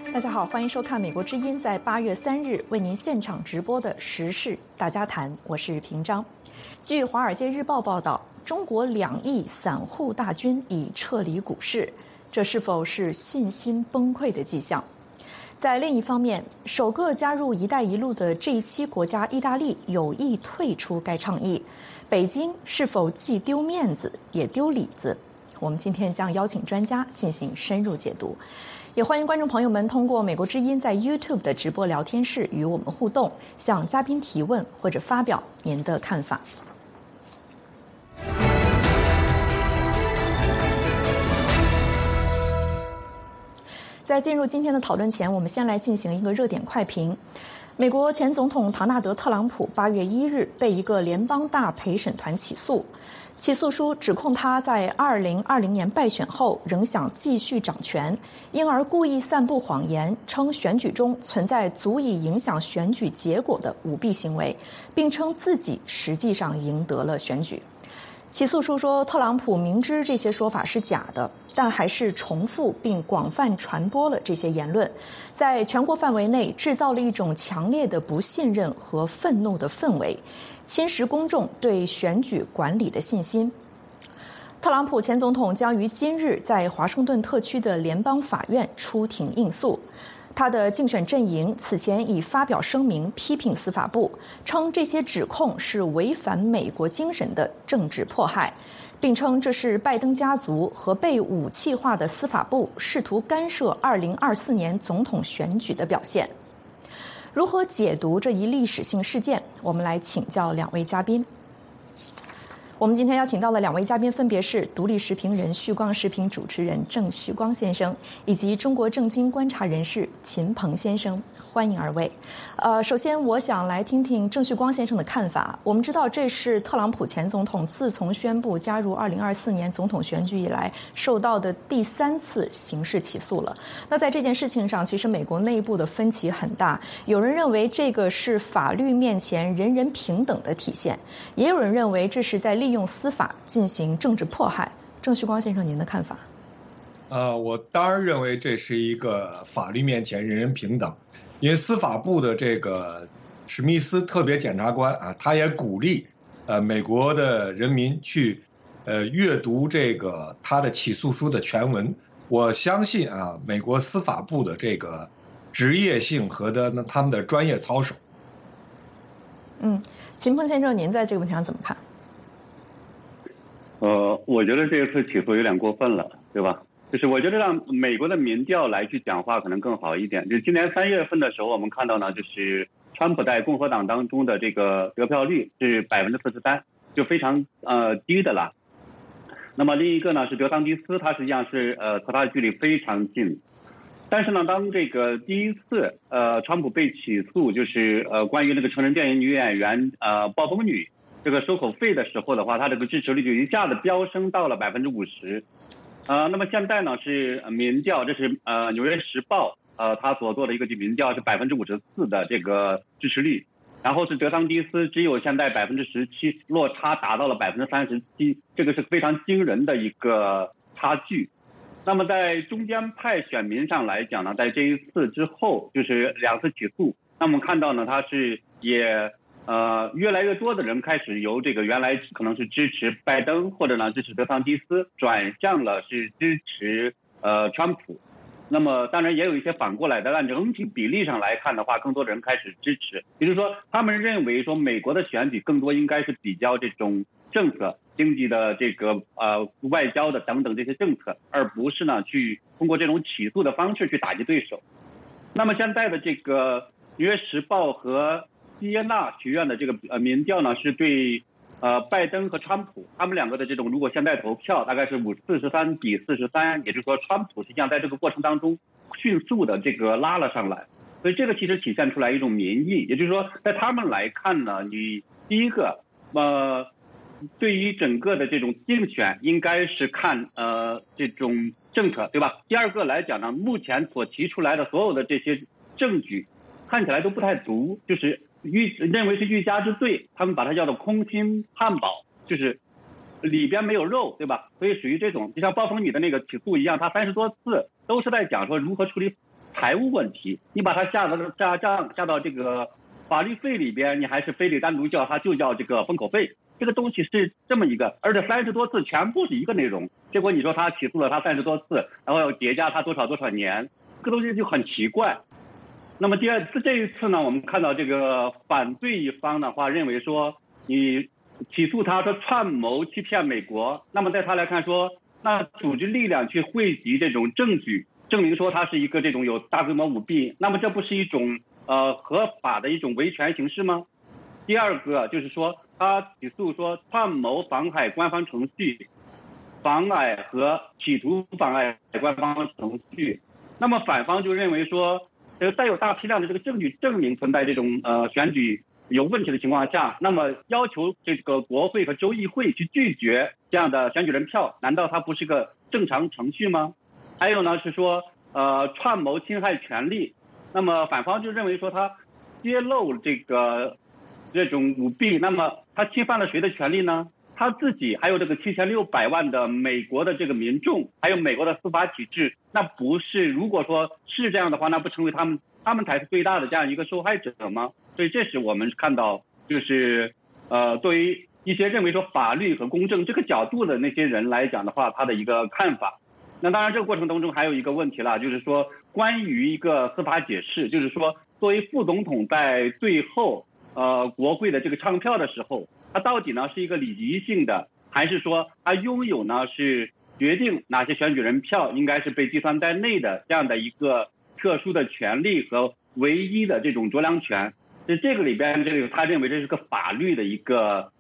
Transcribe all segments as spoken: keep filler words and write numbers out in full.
大家好，欢迎收看美国之音在八月三日为您现场直播的时事大家谈，我是平章。据《华尔街日报》报道，中国两亿散户大军已撤离股市，这是否是信心崩溃的迹象？在另一方面，首个加入“一带一路”的 G 七国家意大利有意退出该倡议，北京是否既丢面子也丢里子？我们今天将邀请专家进行深入解读，也欢迎观众朋友们通过美国之音在 YouTube 的直播聊天室与我们互动，向嘉宾提问或者发表您的看法。在进入今天的讨论前，我们先来进行一个热点快评。美国前总统唐纳德·特朗普八月一日被一个联邦大陪审团起诉，起诉书指控他在二零二零年败选后仍想继续掌权，因而故意散布谎言，称选举中存在足以影响选举结果的舞弊行为，并称自己实际上赢得了选举。起诉书说，特朗普明知这些说法是假的，但还是重复并广泛传播了这些言论，在全国范围内制造了一种强烈的不信任和愤怒的氛围，侵蚀公众对选举管理的信心。特朗普前总统将于今日在华盛顿特区的联邦法院出庭应诉。他的竞选阵营此前已发表声明批评司法部，称这些指控是违反美国精神的政治迫害，并称这是拜登家族和被武器化的司法部试图干涉二零二四年总统选举的表现。如何解读这一历史性事件？我们来请教两位嘉宾。我们今天邀请到的两位嘉宾分别是独立时评人、旭光时评主持人郑旭光先生，以及中国政经观察人士秦鹏先生，欢迎二位。呃，首先我想来听听郑旭光先生的看法。我们知道这是特朗普前总统自从宣布加入二零二四年总统选举以来受到的第三次刑事起诉了。那在这件事情上，其实美国内部的分歧很大，有人认为这个是法律面前人人平等的体现，也有人认为这是在利用司法进行政治迫害。郑旭光先生，您的看法？ 呃，我当然认为这是一个法律面前人人平等，因为司法部的这个史密斯特别检察官啊，他也鼓励呃美国的人民去呃阅读这个他的起诉书的全文。我相信啊，美国司法部的这个职业性和的那他们的专业操守。 嗯，秦鹏先生，您在这个问题上怎么看？ 呃，我觉得这次起诉有点过分了，对吧？就是我觉得让美国的民调来去讲话可能更好一点。就今年三月份的时候，我们看到呢，就是川普在共和党当中的这个得票率是百分之四十三，就非常呃低的了。那么另一个呢是德桑蒂斯，他实际上是呃和他的距离非常近。但是呢，当这个第一次呃川普被起诉，就是呃关于那个成人电影女演员呃暴风女这个收口费的时候的话，他这个支持率就一下子飙升到了百分之五十。呃，那么现在呢是民调，这是呃《纽约时报》呃他所做的一个民调是百分之五十四的这个支持率，然后是德桑蒂斯只有现在百分之十七，落差达到了百分之三十七，这个是非常惊人的一个差距。那么在中间派选民上来讲呢，在这一次之后，就是两次起诉，那我们看到呢，他是也。呃，越来越多的人开始由这个原来可能是支持拜登或者呢支持德桑蒂斯，转向了是支持呃川普。那么当然也有一些反过来的，按整体比例上来看的话，更多的人开始支持。比如说，他们认为说美国的选举更多应该是比较这种政策、经济的这个呃外交的等等这些政策，而不是呢去通过这种起诉的方式去打击对手。那么现在的这个《纽约时报》和西耶纳学院的这个呃民调呢，是对呃拜登和川普他们两个的这种，如果现在投票大概是五四十三比四十三，也就是说川普实际上在这个过程当中迅速的这个拉了上来，所以这个其实体现出来一种民意，也就是说在他们来看呢，你第一个呃对于整个的这种竞选应该是看呃这种政策，对吧？第二个来讲呢，目前所提出来的所有的这些证据看起来都不太足，就是欲认为是欲加之罪，他们把它叫做空心汉堡，就是里边没有肉，对吧？所以属于这种就像暴风女的那个起诉一样，他三十多次都是在讲说如何处理财务问题，你把它下到加加加到这个法律费里边，你还是非得单独叫它就叫这个封口费。这个东西是这么一个，而且三十多次全部是一个内容，结果你说他起诉了他三十多次，然后要叠加他多少多少年，这个东西就很奇怪。那么第二次这一次呢，我们看到这个反对一方的话认为说，你起诉他说串谋欺骗美国，那么在他来看说，那组织力量去汇集这种证据，证明说他是一个这种有大规模舞弊，那么这不是一种呃合法的一种维权形式吗？第二个就是说，他起诉说串谋妨害官方程序，妨碍和企图妨碍官方程序，那么反方就认为说，呃，带有大批量的这个证据证明存在这种呃选举有问题的情况下，那么要求这个国会和州议会去拒绝这样的选举人票，难道它不是个正常程序吗？还有呢是说，呃，串谋侵害权利，那么反方就认为说他揭露这个这种舞弊，那么他侵犯了谁的权利呢？他自己还有这个七千六百万的美国的这个民众，还有美国的司法体制，那不是如果说是这样的话，那不成为他们他们才是最大的这样一个受害者吗？所以这是我们看到，就是呃，对于一些认为说法律和公正这个角度的那些人来讲的话，他的一个看法。那当然，这个过程当中还有一个问题了，就是说关于一个司法解释，就是说作为副总统在最后呃国会的这个唱票的时候，他到底呢是一个礼仪性的，还是说他拥有呢是决定哪些选举人票应该是被计算在内的这样的一个特殊的权利和唯一的这种酌量权？在这个里边，这个他认为这是个法律的一个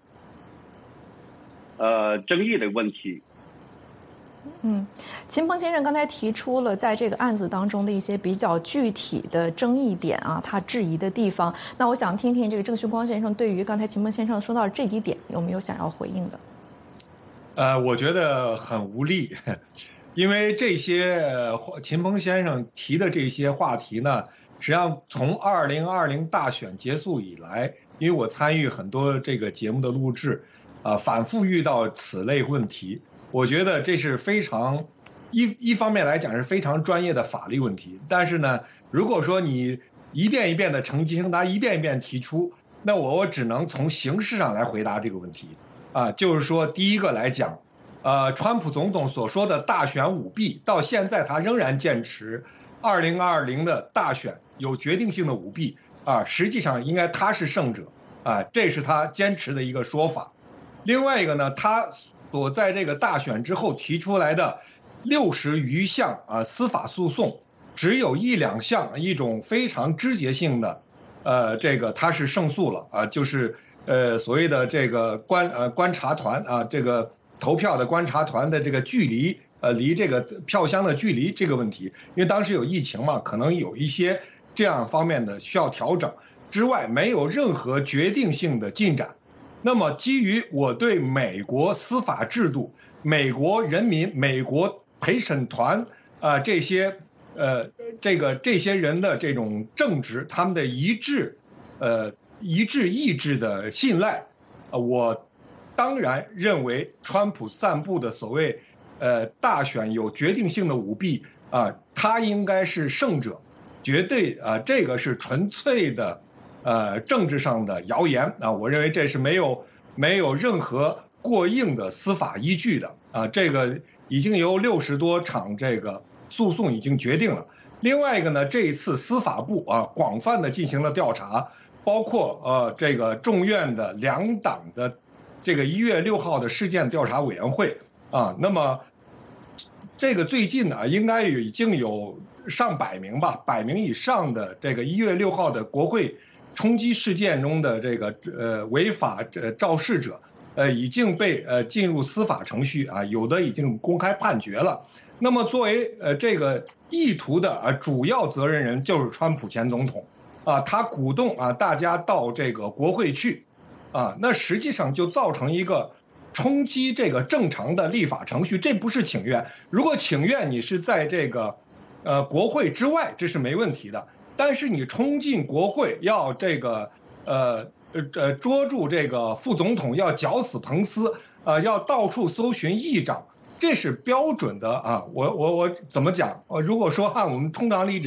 呃争议的问题。 嗯，秦鹏先生刚才提出了在这个案子当中的一些比较具体的争议点啊，他质疑的地方。那我想听听这个郑旭光先生对于刚才秦鹏先生说到这一点有没有想要回应的？ 呃，我觉得很无力，因为这些秦鹏先生提的这些话题呢，实际上从二零二零大选结束以来，因为我参与很多这个节目的录制，啊、呃，反复遇到此类问题。我觉得这是非常一一方面来讲是非常专业的法律问题，但是呢，如果说你一遍一遍的澄清，他一遍一遍提出，那我我只能从形式上来回答这个问题啊，就是说第一个来讲，呃，川普总统所说的大选舞弊，到现在他仍然坚持二零二零的大选有决定性的舞弊啊，实际上应该他是胜者啊，这是他坚持的一个说法。另外一个呢，他所在这个大选之后提出来的六十余项啊司法诉讼，只有一两项一种非常枝节性的，呃，这个他是胜诉了啊，就是呃所谓的这个观呃观察团啊，这个投票的观察团的这个距离，呃离这个票箱的距离这个问题，因为当时有疫情嘛，可能有一些这样方面的需要调整之外，没有任何决定性的进展。那么基于我对美国司法制度、美国人民、美国陪审团啊、呃、这些呃这个这些人的这种正直，他们的一致呃一致意志的信赖，呃我当然认为川普散布的所谓呃大选有决定性的舞弊啊、呃，他应该是胜者，绝对啊、呃、这个是纯粹的。呃，政治上的谣言啊，我认为这是没有没有任何过硬的司法依据的啊。这个已经有六十多场这个诉讼已经决定了。另外一个呢，这一次司法部啊广泛的进行了调查，包括呃这个众院的两党的这个一月六号的事件调查委员会啊，那么这个最近呢，应该已经有上百名吧，百名以上的这个一月六号的国会冲击事件中的这个呃违法呃肇事者，呃已经被呃进入司法程序啊，有的已经公开判决了。那么作为呃这个意图的啊主要责任人就是川普前总统啊，他鼓动啊大家到这个国会去啊，那实际上就造成一个冲击这个正常的立法程序，这不是请愿。如果请愿你是在这个呃国会之外，这是没问题的。但是你冲进国会，要这个呃呃捉住这个副总统，要绞死彭斯，呃，要到处搜寻议长，这是标准的啊。我我我怎么讲？如果说按我们通常理解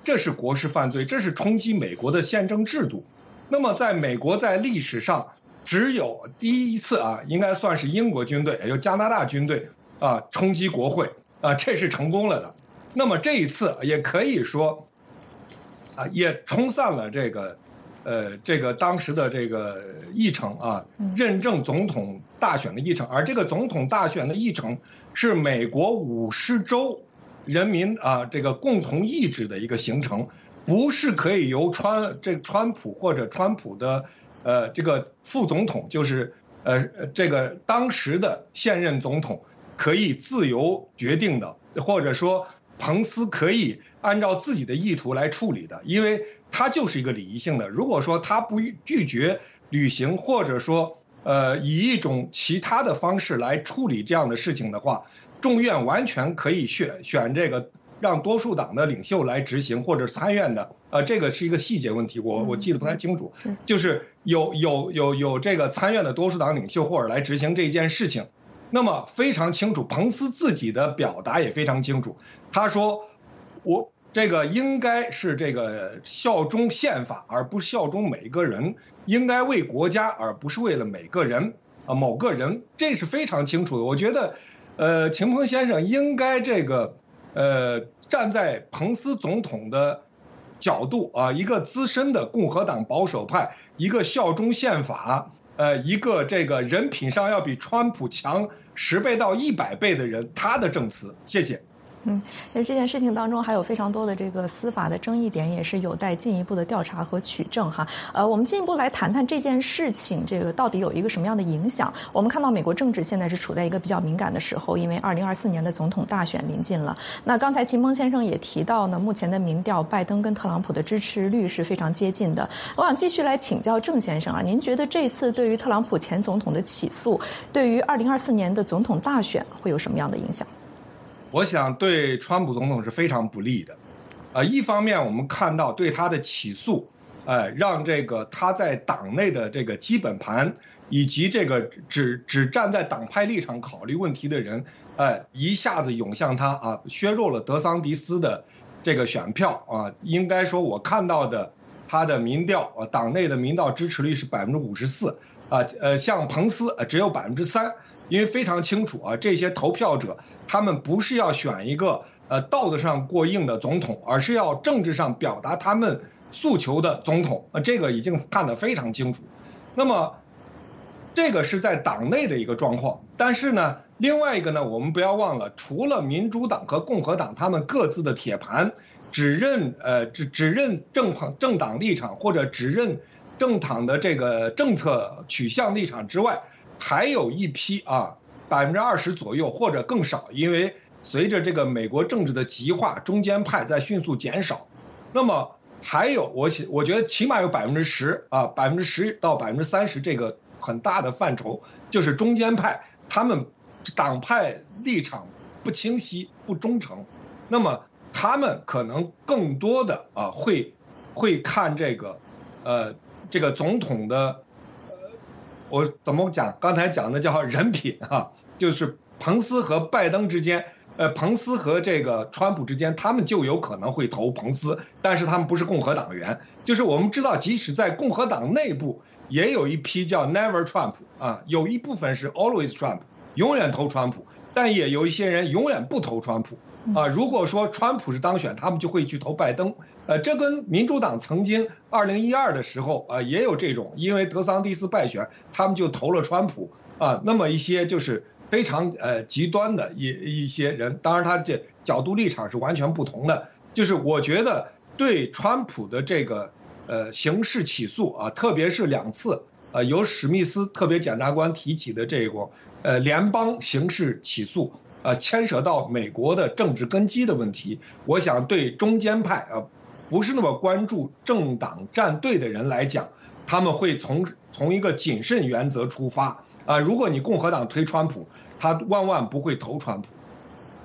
这是国事犯罪，这是冲击美国的宪政制度。那么在美国在历史上只有第一次啊，应该算是英国军队，也就加拿大军队啊冲击国会啊，这是成功了的。那么这一次也可以说啊，也冲散了这个呃这个当时的这个议程啊，认证总统大选的议程，而这个总统大选的议程是美国五十州人民啊这个共同意志的一个形成，不是可以由川这川普或者川普的呃这个副总统，就是呃这个当时的现任总统可以自由决定的，或者说彭斯可以按照自己的意图来处理的，因为他就是一个礼仪性的。如果说他不拒绝履行，或者说呃以一种其他的方式来处理这样的事情的话，众院完全可以选选这个让多数党的领袖来执行，或者参院的，呃，这个是一个细节问题，我我记得不太清楚，就是有有有有这个参院的多数党领袖或者来执行这件事情。那么非常清楚，彭斯自己的表达也非常清楚，他说我这个应该是这个效忠宪法，而不是效忠每一个人，应该为国家，而不是为了每个人啊某个人，这是非常清楚的。我觉得，呃，秦鹏先生应该这个呃站在彭斯总统的角度啊，一个资深的共和党保守派，一个效忠宪法。呃，一个这个人品上要比川普强十倍到一百倍的人，他的证词，谢谢。 嗯，其实这件事情当中还有非常多的这个司法的争议点，也是有待进一步的调查和取证哈。呃，我们进一步来谈谈这件事情，这个到底有一个什么样的影响？我们看到美国政治现在是处在一个比较敏感的时候，因为二零二四年的总统大选临近了。那刚才秦鹏先生也提到呢，目前的民调，拜登跟特朗普的支持率是非常接近的。我想继续来请教郑先生啊，您觉得这次对于特朗普前总统的起诉，对于二零二四年的总统大选会有什么样的影响？ 我想对川普总统是非常不利的，呃，一方面我们看到对他的起诉，呃，让这个他在党内的这个基本盘，以及这个只只站在党派立场考虑问题的人，呃，一下子涌向他啊，削弱了德桑迪斯的这个选票啊。应该说，我看到的他的民调啊，党内的民调支持率是百分之五十四啊，呃，像彭斯呃只有百分之三，因为非常清楚啊，这些投票者。他们不是要选一个呃道德上过硬的总统，而是要政治上表达他们诉求的总统，呃，这个已经看得非常清楚。那么，这个是在党内的一个状况。但是呢，另外一个呢，我们不要忘了，除了民主党和共和党他们各自的铁盘，只认呃只只认政政党立场或者只认政党的这个政策取向立场之外，还有一批啊。百分之二十左右或者更少，因为随着这个美国政治的极化，中间派在迅速减少。那么还有我我觉得起码有百分之十啊，百分之十到百分之三十这个很大的范畴，就是中间派，他们党派立场不清晰、不忠诚。那么他们可能更多的啊会会看这个呃这个总统的。我怎么讲？刚才讲的叫人品啊，就是彭斯和拜登之间，呃，彭斯和这个川普之间，他们就有可能会投彭斯，但是他们不是共和党员。就是我们知道，即使在共和党内部，也有一批叫 Never Trump 啊，有一部分是 Always Trump， 永远投川普，但也有一些人永远不投川普啊。如果说川普是当选，他们就会去投拜登。呃，这跟民主党曾经二零一二的时候啊、呃、也有这种，因为德桑蒂斯败选，他们就投了川普啊。那么一些就是非常呃极端的一一些人，当然他这角度立场是完全不同的。就是我觉得对川普的这个呃刑事起诉啊，特别是两次呃由史密斯特别检察官提起的这个呃联邦刑事起诉。呃，牵扯到美国的政治根基的问题，我想对中间派啊、呃，不是那么关注政党站队的人来讲，他们会从从一个谨慎原则出发啊、呃。如果你共和党推川普，他万万不会投川普。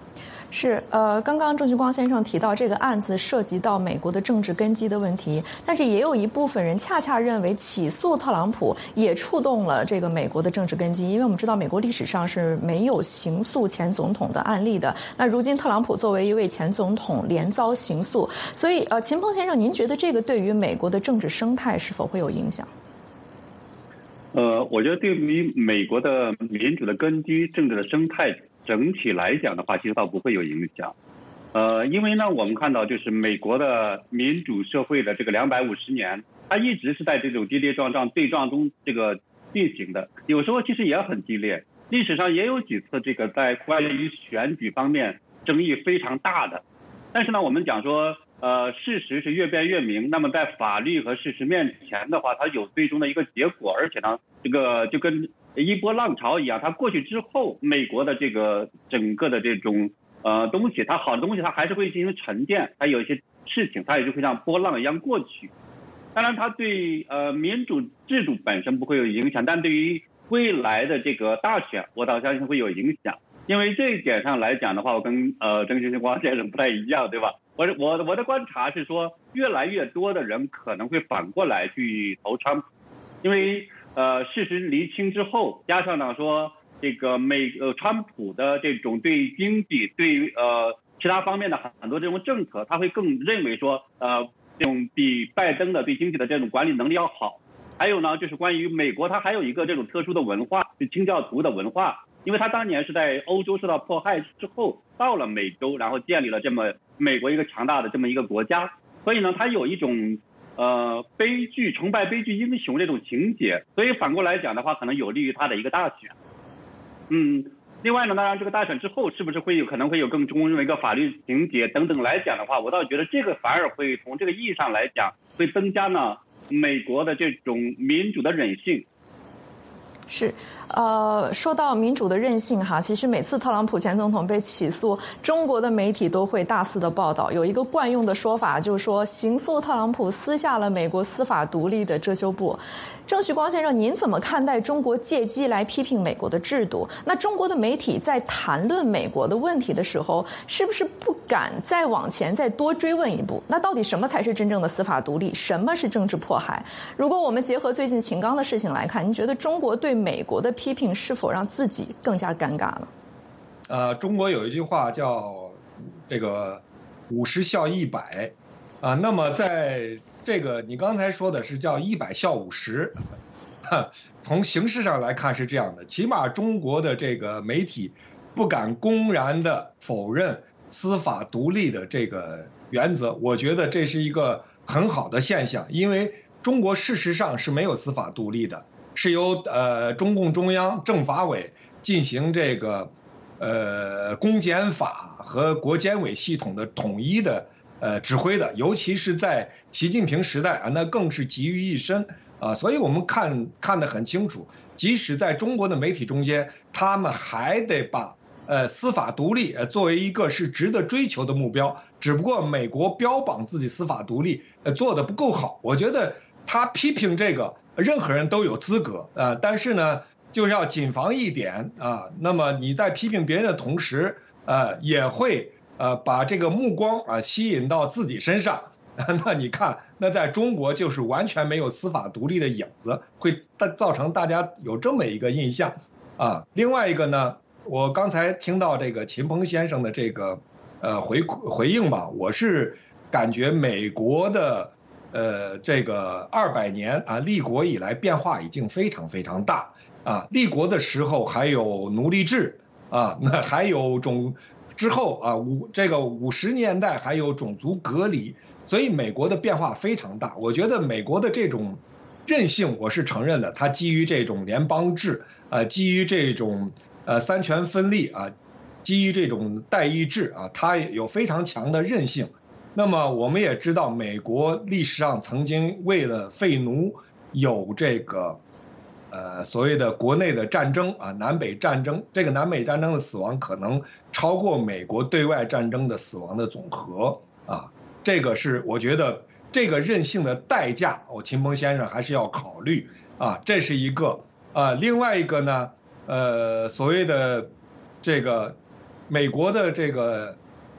是，呃，刚刚郑旭光先生提到这个案子涉及到美国的政治根基的问题，但是也有一部分人恰恰认为起诉特朗普也触动了这个美国的政治根基，因为我们知道美国历史上是没有刑诉前总统的案例的。那如今特朗普作为一位前总统连遭刑诉，所以呃，秦鹏先生，您觉得这个对于美国的政治生态是否会有影响？ 呃，我觉得对于美国的民主的根基、政治的生态整体来讲的话，其实倒不会有影响。呃，因为呢，我们看到就是美国的民主社会的这个两百五十年，它一直是在这种跌跌撞撞、对撞中这个进行的，有时候其实也很激烈。历史上也有几次这个在关于选举方面争议非常大的，但是呢，我们讲说，呃，事实是越辩越明。那么在法律和事实面前的话，它有最终的一个结果，而且呢，这个就跟一波浪潮一样，它过去之后，美国的这个整个的这种呃东西，它好的东西它还是会进行沉淀，它有一些事情它也是会像波浪一样过去。当然，它对呃民主制度本身不会有影响，但对于未来的这个大选，我倒相信会有影响。因为这一点上来讲的话，我跟呃郑旭光先生不太一样，对吧？我我我的观察是说，越来越多的人可能会反过来去投川普，因为呃事实厘清之后，加上呢说这个美呃川普的这种对经济、对呃其他方面的很多这种政策，他会更认为说呃这种比拜登的对经济的这种管理能力要好。还有呢，就是关于美国，它还有一个这种特殊的文化，就清教徒的文化。因为他当年是在欧洲受到迫害之后到了美洲，然后建立了这么美国一个强大的这么一个国家，所以呢，他有一种呃悲剧崇拜悲剧英雄这种情节，所以反过来讲的话，可能有利于他的一个大选。嗯，另外呢，当然这个大选之后是不是会有可能会有更中的一个法律情节等等来讲的话，我倒觉得这个反而会从这个意义上来讲，会增加呢美国的这种民主的韧性。 是，呃，说到民主的韧性哈，其实每次特朗普前总统被起诉，中国的媒体都会大肆的报道。有一个惯用的说法，就是说刑诉特朗普撕下了美国司法独立的遮羞布。郑旭光先生，您怎么看待中国借机来批评美国的制度？那中国的媒体在谈论美国的问题的时候，是不是不敢再往前再多追问一步？那到底什么才是真正的司法独立？什么是政治迫害？如果我们结合最近秦刚的事情来看，您觉得中国对美国的批评是否让自己更加尴尬呢？ 呃，中国有一句话叫这个五十笑一百啊，那么在这个你刚才说的是叫一百笑五十，从形式上来看是这样的，起码中国的这个媒体不敢公然的否认司法独立的这个原则，我觉得这是一个很好的现象，因为中国事实上是没有司法独立的，是由呃中共中央政法委进行这个呃公检法和国监委系统的统一的呃指挥的，尤其是在习近平时代啊，那更是集于一身啊，所以我们看看得很清楚，即使在中国的媒体中间，他们还得把呃司法独立呃作为一个是值得追求的目标，只不过美国标榜自己司法独立呃做得不够好，我觉得他批评这个任何人都有资格啊，但是呢就是要谨防一点啊，那么你在批评别人的同时呃也会呃把这个目光啊吸引到自己身上，那你看那在中国就是完全没有司法独立的影子，会造成大家有这么一个印象啊。另外一个呢，我刚才听到这个秦鹏先生的这个呃回回应吧，我是感觉美国的呃这个二百年啊立国以来变化已经非常非常大啊，立国的时候还有奴隶制啊，那还有种之后啊五这个五十年代还有种族隔离，所以美国的变化非常大。我觉得美国的这种韧性我是承认的，它基于这种联邦制啊，基于这种呃三权分立啊，基于这种代议制啊，它有非常强的韧性。那么我们也知道，美国历史上曾经为了废奴有这个呃所谓的国内的战争啊，南北战争，这个南北战争的死亡可能超过美国对外战争的死亡的总和啊，这个是我觉得这个韧性的代价，我秦鹏先生还是要考虑啊，这是一个啊，另外一个呢，呃，所谓的这个美国的这个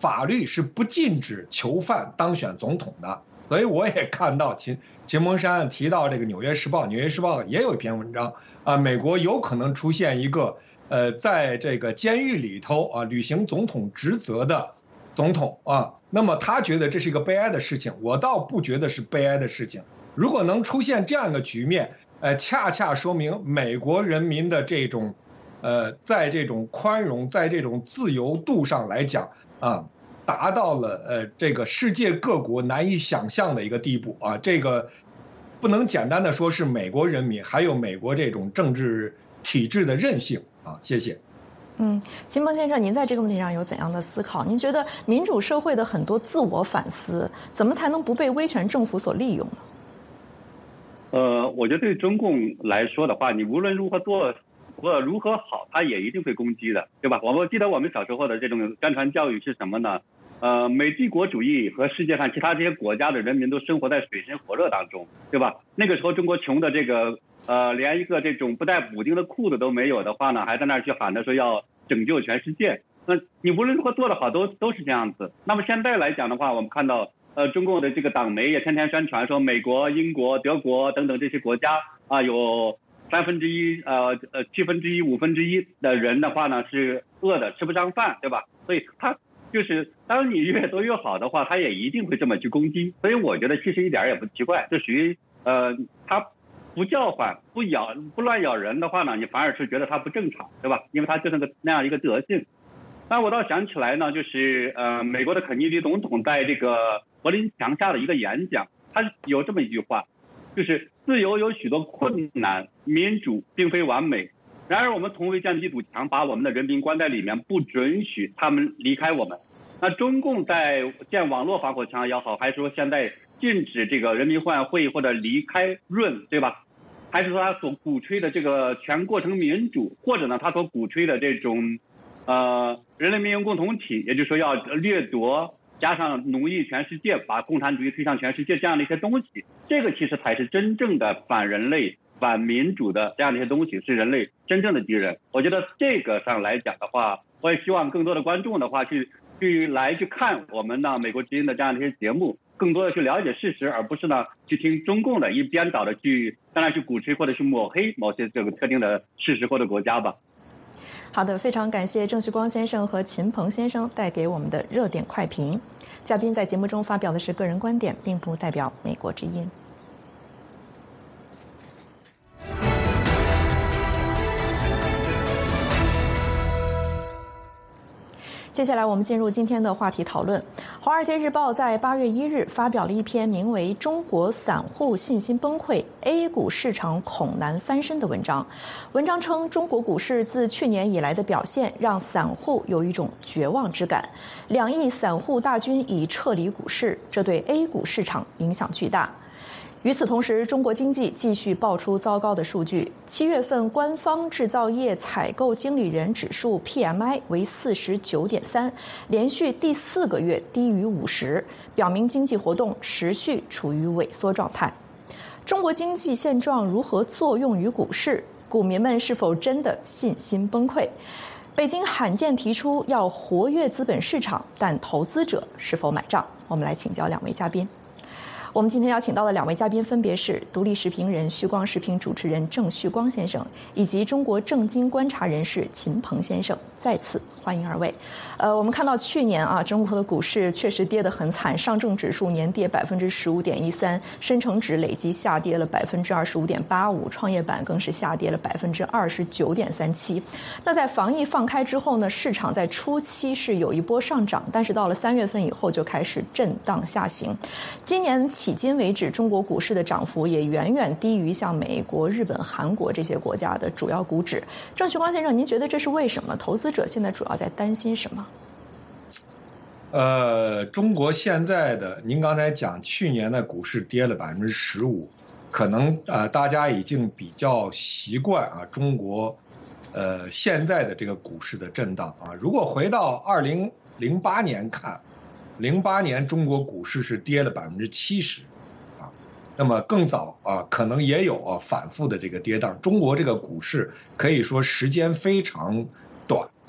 法律是不禁止囚犯当选总统的。所以我也看到秦秦蒙山提到这个《纽约时报》，《纽约时报》也有一篇文章啊，美国有可能出现一个呃，在这个监狱里头啊履行总统职责的总统啊。那么他觉得这是一个悲哀的事情，我倒不觉得是悲哀的事情。如果能出现这样一个局面，呃，恰恰说明美国人民的这种，呃，在这种宽容，在这种自由度上来讲啊，达到了呃这个世界各国难以想象的一个地步啊。这个不能简单的说是美国人民，还有美国这种政治体制的韧性啊。谢谢。 嗯，秦鹏先生，您在这个问题上有怎样的思考？您觉得民主社会的很多自我反思，怎么才能不被威权政府所利用呢？ 呃，我觉得对中共来说的话，你无论如何做或如何好，他也一定会攻击的，对吧？我们记得我们小时候的这种宣传教育是什么呢？呃，美帝国主义和世界上其他这些国家的人民都生活在水深火热当中，对吧？那个时候中国穷的这个呃，连一个这种不带补丁的裤子都没有的话呢，还在那儿去喊着说要拯救全世界。那你无论如何做得好，都都是这样子。那么现在来讲的话，我们看到呃，中共的这个党媒也天天宣传说美国、英国、德国等等这些国家啊，有三分之一呃呃七分之一、五分之一的人的话呢是饿的，吃不上饭，对吧？所以他就是当你越多越好的话，他也一定会这么去攻击。所以我觉得其实一点也不奇怪，这属于呃他不叫唤、不咬、不乱咬人的话呢，你反而是觉得他不正常，对吧？因为他就是个那样一个德性。那我倒想起来呢，就是呃美国的肯尼迪总统在这个柏林墙下的一个演讲，他有这么一句话，就是自由有许多困难，民主并非完美。然而我们从未建立一堵墙，把我们的人民关在里面，不准许他们离开我们。那中共在建网络防火墙也好，还是说现在禁止这个人民换会或者离开润，对吧？还是说他所鼓吹的这个全过程民主，或者呢他所鼓吹的这种呃人类命运共同体，也就是说要掠夺加上奴役全世界，把共产主义推向全世界这样的一些东西，这个其实才是真正的反人类、反民主的这样的一些东西，是人类真正的敌人。我觉得这个上来讲的话，我也希望更多的观众的话去去来去看我们呢美国之音的这样的一些节目，更多的去了解事实，而不是呢去听中共的一边倒的去当然去鼓吹或者去抹黑某些这个特定的事实或者国家吧。 好的，非常感谢郑旭光先生和秦鹏先生带给我们的热点快评。嘉宾在节目中发表的是个人观点，并不代表美国之音。接下来我们进入今天的话题讨论。《华尔街日报》在八月一日发表了一篇名为《中国散户信心崩溃 ，A 股市场恐难翻身》的文章。文章称，中国股市自去年以来的表现让散户有一种绝望之感，两亿散户大军已撤离股市，这对 A 股市场影响巨大。与此同时，中国经济继续爆出糟糕的数据。七月份官方制造业采购经理人指数 P M I 为 四十九点三， 连续第四个月低于五十，表明经济活动持续处于萎缩状态。中国经济现状如何作用于股市？股民们是否真的信心崩溃？北京罕见提出要活跃资本市场，但投资者是否买账？我们来请教两位嘉宾。我们今天邀请到的两位嘉宾分别是独立时评人、旭光时评主持人郑旭光先生，以及中国政经观察人士秦鹏先生。再次欢迎二位。呃，我们看到去年啊，中国的股市确实跌得很惨，上证指数年跌百分之十五点一三，深成指累计下跌了百分之二十五点八五，创业板更是下跌了百分之二十九点三七。那在防疫放开之后呢，市场在初期是有一波上涨，但是到了三月份以后就开始震荡下行。今年迄今为止，中国股市的涨幅也远远低于像美国、日本、韩国这些国家的主要股指。郑旭光先生，您觉得这是为什么？投资者现在主要在担心什么？ 呃，中国现在的，您刚才讲去年的股市跌了百分之十五，可能呃大家已经比较习惯啊中国呃现在的这个股市的震荡啊。如果回到二零零八年看。零八年中国股市是跌了百分之七十，啊，那么更早啊，可能也有啊反复的这个跌宕。中国这个股市可以说时间非常短，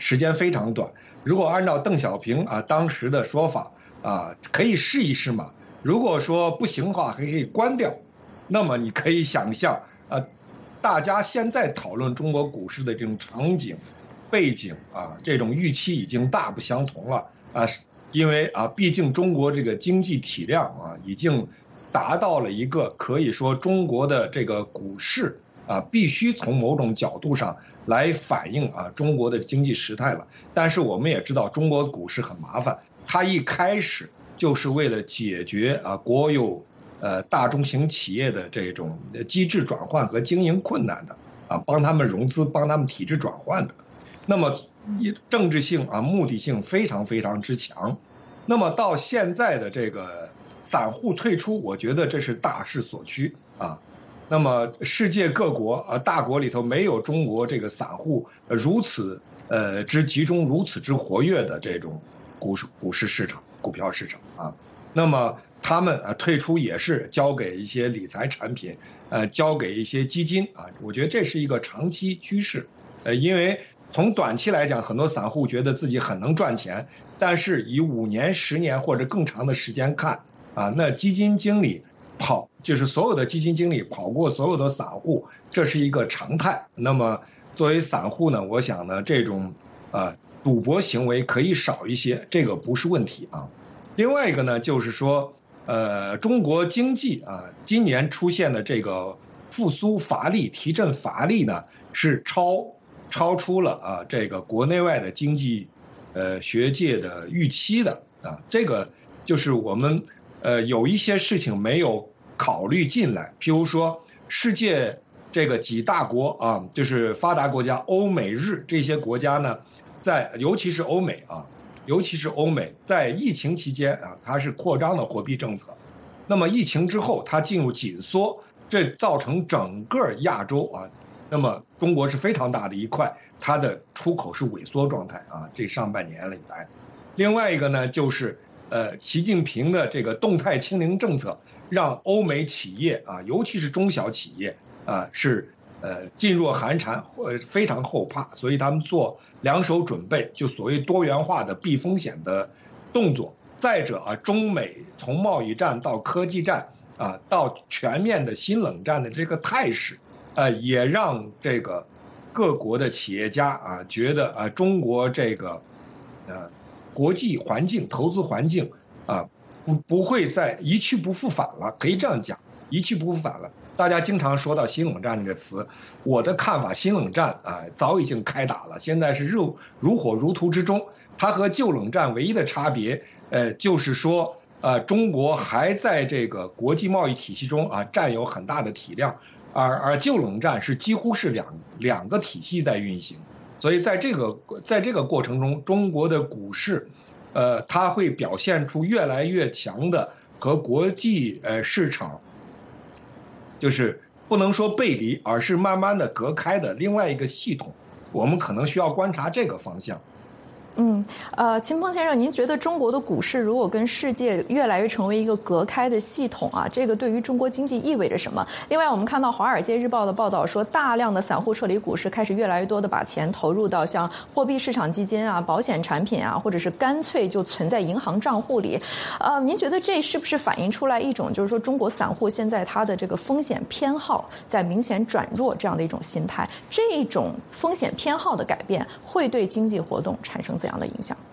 时间非常短。如果按照邓小平啊当时的说法啊，可以试一试嘛。如果说不行的话，还可以关掉。那么你可以想象啊，大家现在讨论中国股市的这种场景、背景啊，这种预期已经大不相同了啊。因为啊，毕竟中国这个经济体量啊，已经达到了一个可以说中国的这个股市啊，必须从某种角度上来反映啊中国的经济时态了。但是我们也知道，中国股市很麻烦，它一开始就是为了解决啊国有呃大中型企业的这种机制转换和经营困难的啊，帮他们融资、帮他们体制转换的。那么政治性啊、目的性非常非常之强。那么到现在的这个散户退出，我觉得这是大势所趋啊。那么世界各国啊大国里头没有中国这个散户如此呃之集中、如此之活跃的这种股市股市市场、股票市场啊。那么他们啊退出也是交给一些理财产品，呃，交给一些基金啊。我觉得这是一个长期趋势，呃，因为从短期来讲，很多散户觉得自己很能赚钱，但是以五年、十年或者更长的时间看啊，那基金经理跑就是所有的基金经理跑过所有的散户，这是一个常态。那么作为散户呢，我想呢，这种呃赌博行为可以少一些，这个不是问题啊。另外一个呢，就是说，呃，中国经济啊，今年出现的这个复苏乏力、提振乏力呢，是超。超出了啊这个国内外的经济，呃学界的预期的啊，这个就是我们呃有一些事情没有考虑进来，譬如说世界这个几大国啊，就是发达国家欧美日这些国家呢，在尤其是欧美啊，尤其是欧美在疫情期间啊，它是扩张的货币政策，那么疫情之后它进入紧缩，这造成整个亚洲啊。那么中国是非常大的一块，它的出口是萎缩状态啊，这上半年了以来。另外一个呢，就是呃，习近平的这个动态清零政策，让欧美企业啊，尤其是中小企业啊，是呃噤若寒蝉，或非常后怕，所以他们做两手准备，就所谓多元化的避风险的动作。再者啊，中美从贸易战到科技战啊，到全面的新冷战的这个态势。呃，也让这个各国的企业家啊觉得啊，中国这个呃国际环境、投资环境啊，不不会再一去不复返了，可以这样讲，一去不复返了。大家经常说到新冷战这个词，我的看法，新冷战啊早已经开打了，现在是如如火如荼之中。它和旧冷战唯一的差别，呃，就是说，呃，中国还在这个国际贸易体系中啊占有很大的体量。而而旧冷战是几乎是两两个体系在运行，所以在这个在这个过程中，中国的股市，呃，它会表现出越来越强的和国际呃市场，就是不能说背离，而是慢慢的隔开的另外一个系统，我们可能需要观察这个方向。 嗯，呃，秦鹏先生，您觉得中国的股市如果跟世界越来越成为一个隔开的系统啊，这个对于中国经济意味着什么？另外，我们看到《华尔街日报》的报道说，大量的散户撤离股市，开始越来越多的把钱投入到像货币市场基金啊、保险产品啊，或者是干脆就存在银行账户里。呃，您觉得这是不是反映出来一种就是说中国散户现在他的这个风险偏好在明显转弱这样的一种心态？这种风险偏好的改变会对经济活动产生怎样的影响？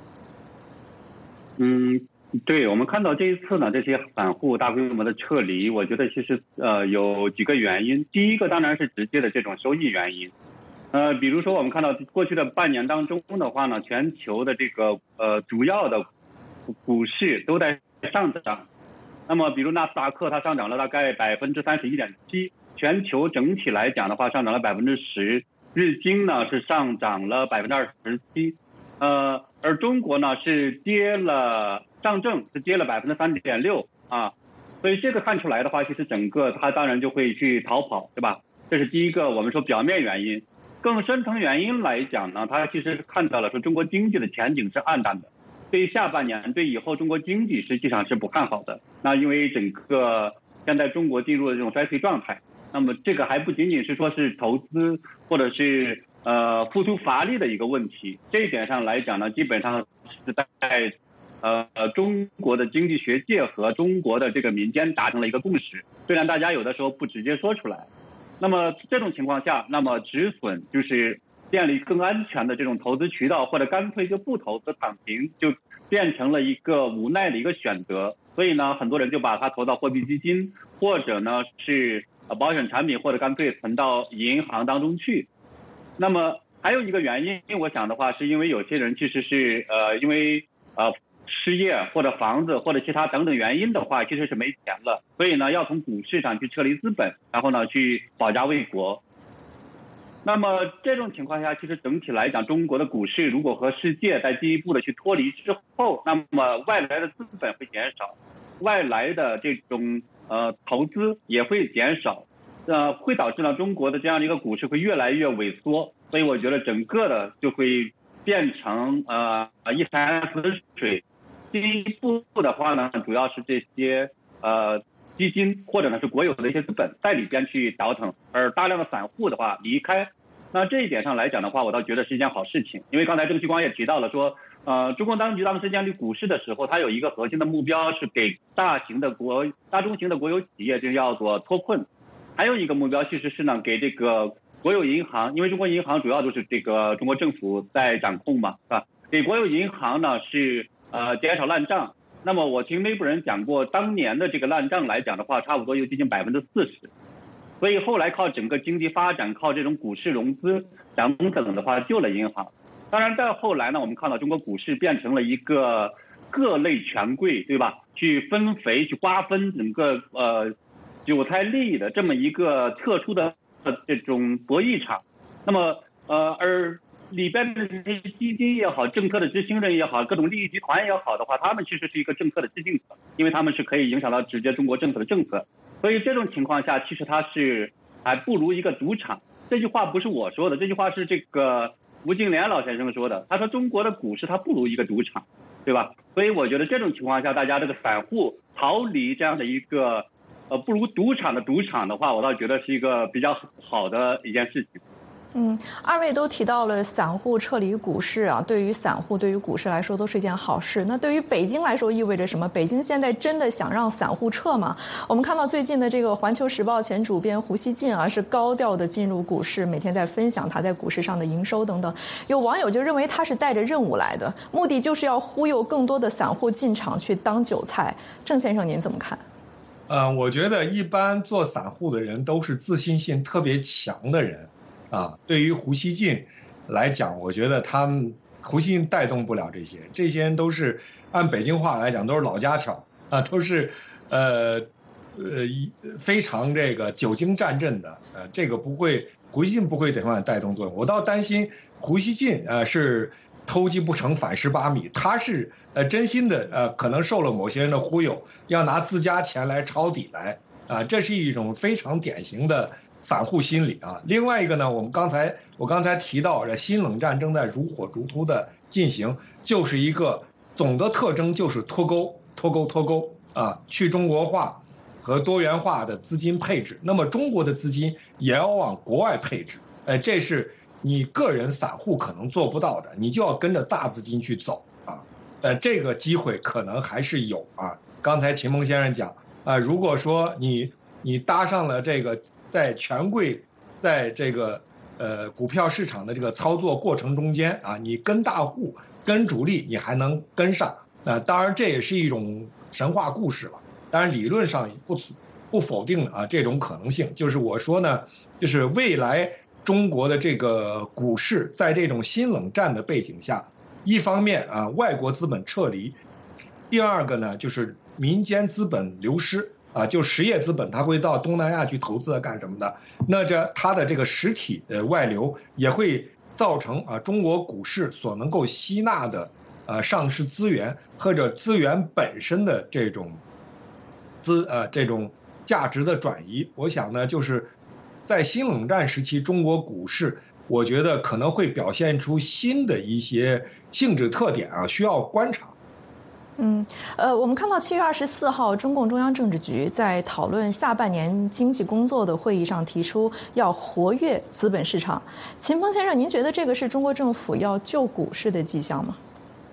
嗯，对，我们看到这一次呢，这些散户大规模的撤离，我觉得其实呃有几个原因。第一个当然是直接的这种收益原因，呃，比如说我们看到过去的半年当中的话呢，全球的这个呃主要的股市都在上涨。那么比如纳斯达克它上涨了大概百分之三十一点七，全球整体来讲的话上涨了百分之十，日经呢是上涨了百分之二十七。呃，而中国呢是跌了，上证是跌了百分之三点六啊，所以这个看出来的话，其实整个它当然就会去逃跑，对吧？这是第一个我们说表面原因。更深层原因来讲呢，它其实看到了说中国经济的前景是暗淡的，对于下半年，对以后中国经济实际上是不看好的。那因为整个现在中国进入了这种衰退状态，那么这个还不仅仅是说是投资或者是呃付出乏力的一个问题。这一点上来讲呢，基本上是在呃中国的经济学界和中国的这个民间达成了一个共识，虽然大家有的时候不直接说出来。那么这种情况下，那么止损就是建立更安全的这种投资渠道，或者干脆就不投资躺平，就变成了一个无奈的一个选择。所以呢，很多人就把它投到货币基金，或者呢是保险产品，或者干脆存到银行当中去。那么还有一个原因，我想的话，是因为有些人其实是呃因为呃失业或者房子或者其他等等原因的话，其实是没钱了，所以呢要从股市上去撤离资本，然后呢去保家卫国。那么这种情况下，其实整体来讲，中国的股市如果和世界在进一步的去脱离之后，那么外来的资本会减少，外来的这种呃投资也会减少，呃会导致呢中国的这样的一个股市会越来越萎缩。所以我觉得整个的就会变成呃一潭死水。第一步的话呢，主要是这些呃基金或者呢是国有的一些资本在里边去倒腾，而大量的散户的话离开。那这一点上来讲的话，我倒觉得是一件好事情。因为刚才郑旭光也提到了说，呃，中共当局当时建立股市的时候，它有一个核心的目标是给大型的国、大中型的国有企业，就叫做脱困。还有一个目标其实是呢，给这个国有银行，因为中国银行主要就是这个中国政府在掌控嘛，是吧？给国有银行呢是呃减少烂账。那么我听内部人讲过，当年的这个烂账来讲的话，差不多有接近百分之四十。所以后来靠整个经济发展，靠这种股市融资等等的话救了银行。当然再后来呢，我们看到中国股市变成了一个各类权贵，对吧？去分肥、去瓜分整个呃韭菜利益的这么一个特殊的这种博弈场。那么呃而里边的这些基金也好，政策的执行人也好，各种利益集团也好的话，他们其实是一个政策的制定者，因为他们是可以影响到直接中国政府的政策。所以这种情况下，其实它是还不如一个赌场。这句话不是我说的，这句话是这个吴敬琏老先生说的。他说中国的股市它不如一个赌场，对吧？所以我觉得这种情况下，大家这个散户逃离这样的一个呃不如赌场的赌场的话，我倒觉得是一个比较好的一件事情。 嗯，二位都提到了散户撤离股市啊，对于散户、对于股市来说都是一件好事。那对于北京来说意味着什么？北京现在真的想让散户撤吗？我们看到最近的这个《环球时报》前主编胡锡进啊，是高调的进入股市，每天在分享他在股市上的营收等等。有网友就认为他是带着任务来的，目的就是要忽悠更多的散户进场去当韭菜。郑先生您怎么看？ 呃，我觉得一般做散户的人都是自信心特别强的人。啊，对于胡锡进来讲，我觉得他们胡锡进带动不了这些，这些人都是按北京话来讲都是老家巧啊，都是呃呃非常这个久经战阵的，呃，这个不会胡锡进不会怎么样带动作用。我倒担心胡锡进呃是偷鸡不成反蚀把米，他是呃真心的呃可能受了某些人的忽悠，要拿自家钱来抄底来啊，这是一种非常典型的散户心理啊。另外一个呢，我们刚才我刚才提到，这新冷战正在如火如荼的进行，就是一个总的特征就是脱钩、脱钩、脱钩啊，去中国化和多元化的资金配置。那么中国的资金也要往国外配置，呃，这是你个人散户可能做不到的，你就要跟着大资金去走啊。呃，这个机会可能还是有啊。刚才秦蒙先生讲啊，如果说你你搭上了这个。在权贵在这个呃股票市场的这个操作过程中间啊，你跟大户跟主力你还能跟上，那、呃、当然这也是一种神话故事了。当然理论上不不否定啊这种可能性。就是我说呢，就是未来中国的这个股市在这种新冷战的背景下，一方面啊外国资本撤离，第二个呢就是民间资本流失。啊，就实业资本，它会到东南亚去投资干什么的？那这它的这个实体呃外流也会造成啊中国股市所能够吸纳的呃上市资源或者资源本身的这种资呃这种价值的转移。我想呢，就是在新冷战时期，中国股市我觉得可能会表现出新的一些性质特点啊，需要观察。 嗯，呃，我们看到七月二十四号，中共中央政治局在讨论下半年经济工作的会议上提出要活跃资本市场。秦峰先生，您觉得这个是中国政府要救股市的迹象吗？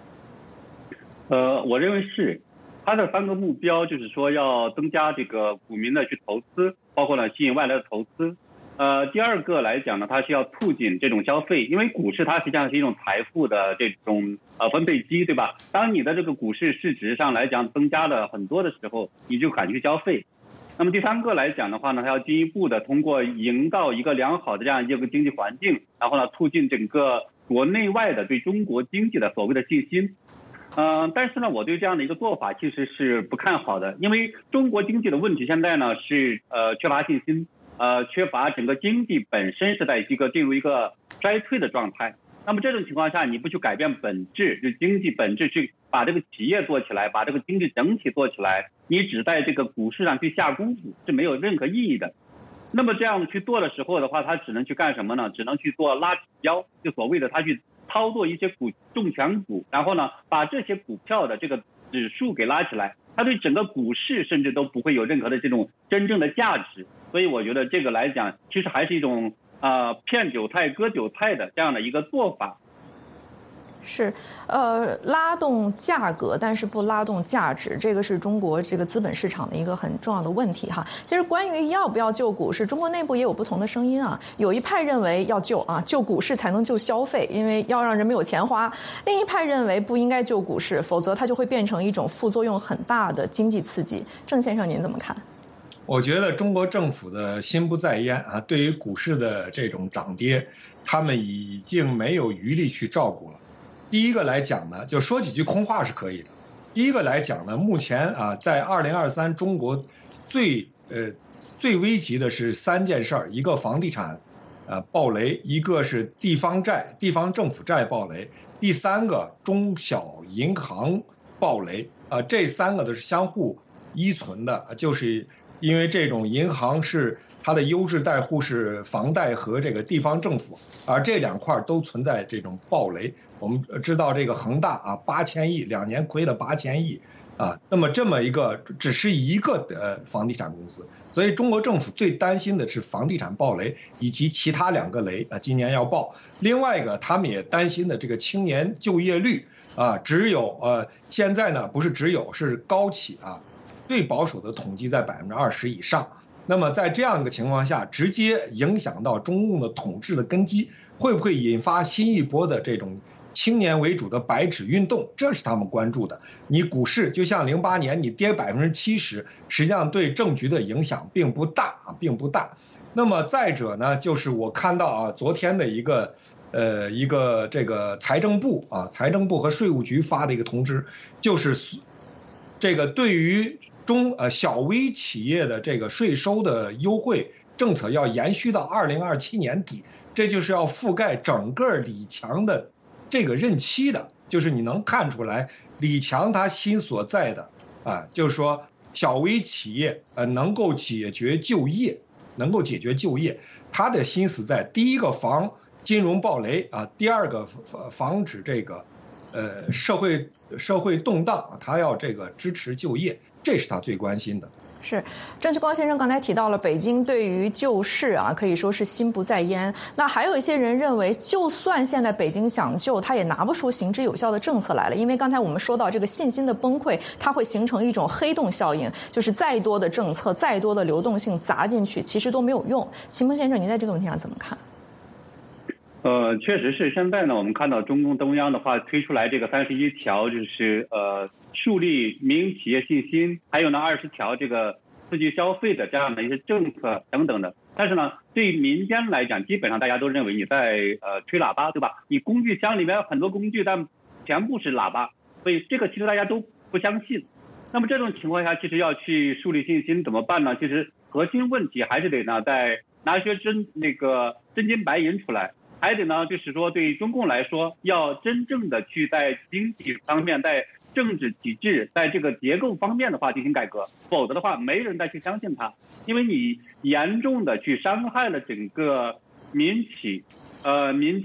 呃，我认为是。它的三个目标就是说要增加这个股民的去投资，包括呢吸引外来的投资。呃，第二个来讲呢，它是要促进这种消费，因为股市它实际上是一种财富的这种呃分配机，对吧？当你的这个股市市值上来讲增加了很多的时候，你就敢去消费。那么第三个来讲的话呢，它要进一步的通过营造一个良好的这样一个经济环境，然后呢促进整个国内外的对中国经济的所谓的信心。嗯、呃，但是呢，我对这样的一个做法其实是不看好的，因为中国经济的问题现在呢是呃缺乏信心，呃缺乏整个经济本身是在一个进入一个衰退的状态。那么这种情况下，你不去改变本质，就经济本质去把这个企业做起来，把这个经济整体做起来，你只在这个股市上去下功夫是没有任何意义的。那么这样去做的时候的话，他只能去干什么呢？只能去做拉指标，就所谓的他去操作一些股重强股，然后呢把这些股票的这个指数给拉起来，它对整个股市甚至都不会有任何的这种真正的价值。所以我觉得这个来讲，其实还是一种呃骗韭菜割韭菜的这样的一个做法。 是，呃，拉动价格，但是不拉动价值，这个是中国这个资本市场的一个很重要的问题哈。其实关于要不要救股市，中国内部也有不同的声音啊。有一派认为要救啊，救股市才能救消费，因为要让人们有钱花；另一派认为不应该救股市，否则它就会变成一种副作用很大的经济刺激。郑先生，您怎么看？ 我觉得中国政府的心不在焉啊，对于股市的这种涨跌，他们已经没有余力去照顾了。第一个来讲呢，就说几句空话是可以的。第一个来讲呢，目前啊，在二零二三中国最呃最危急的是三件事儿，一个房地产呃暴雷，一个是地方债、地方政府债暴雷，第三个中小银行暴雷啊，这三个都是相互依存的，就是因为这种银行是它的优质贷户是房贷和这个地方政府，而这两块都存在这种暴雷。我们知道这个恒大啊，八千亿，两年亏了八千亿啊，那么这么一个只是一个的房地产公司，所以中国政府最担心的是房地产暴雷以及其他两个雷啊，今年要爆。另外一个，他们也担心的这个青年就业率啊，只有呃现在呢不是只有是高企啊，最保守的统计在百分之二十以上。那么在这样一个情况下，直接影响到中共的统治的根基，会不会引发新一波的这种青年为主的白纸运动？这是他们关注的。你股市就像零八年你跌百分之七十，实际上对政局的影响并不大啊，并不大。那么再者呢，就是我看到啊，昨天的一个呃一个这个财政部啊，财政部和税务局发的一个通知，就是这个对于中呃小微企业的这个税收的优惠政策要延续到二零二七年底，这就是要覆盖整个李强的这个任期的。就是你能看出来，李强他心所在的啊，就是说小微企业呃能够解决就业，能够解决就业，他的心思在第一个防金融暴雷啊，第二个防止这个呃社会社会动荡，他要这个支持就业。这是他最关心的。 是，郑旭光先生刚才提到了北京对于救市啊，可以说是心不在焉。那还有一些人认为，就算现在北京想救，他也拿不出行之有效的政策来了。因为刚才我们说到这个信心的崩溃，它会形成一种黑洞效应，就是再多的政策、再多的流动性砸进去，其实都没有用。秦峰先生，您在这个问题上怎么看？ 呃，确实是现在呢，我们看到中共中央的话推出来这个三十一条，就是呃树立民营企业信心，还有呢二十条这个刺激消费的这样的一些政策等等的。但是呢，对民间来讲，基本上大家都认为你在呃吹喇叭，对吧？你工具箱里面有很多工具，但全部是喇叭，所以这个其实大家都不相信。那么这种情况下，其实要去树立信心怎么办呢？其实核心问题还是得呢，在拿一些真那个真金白银出来。还得呢，就是说，对中共来说，要真正的去在经济方面、在政治体制、在这个结构方面的话进行改革，否则的话，没人再去相信他，因为你严重的去伤害了整个民企、呃民间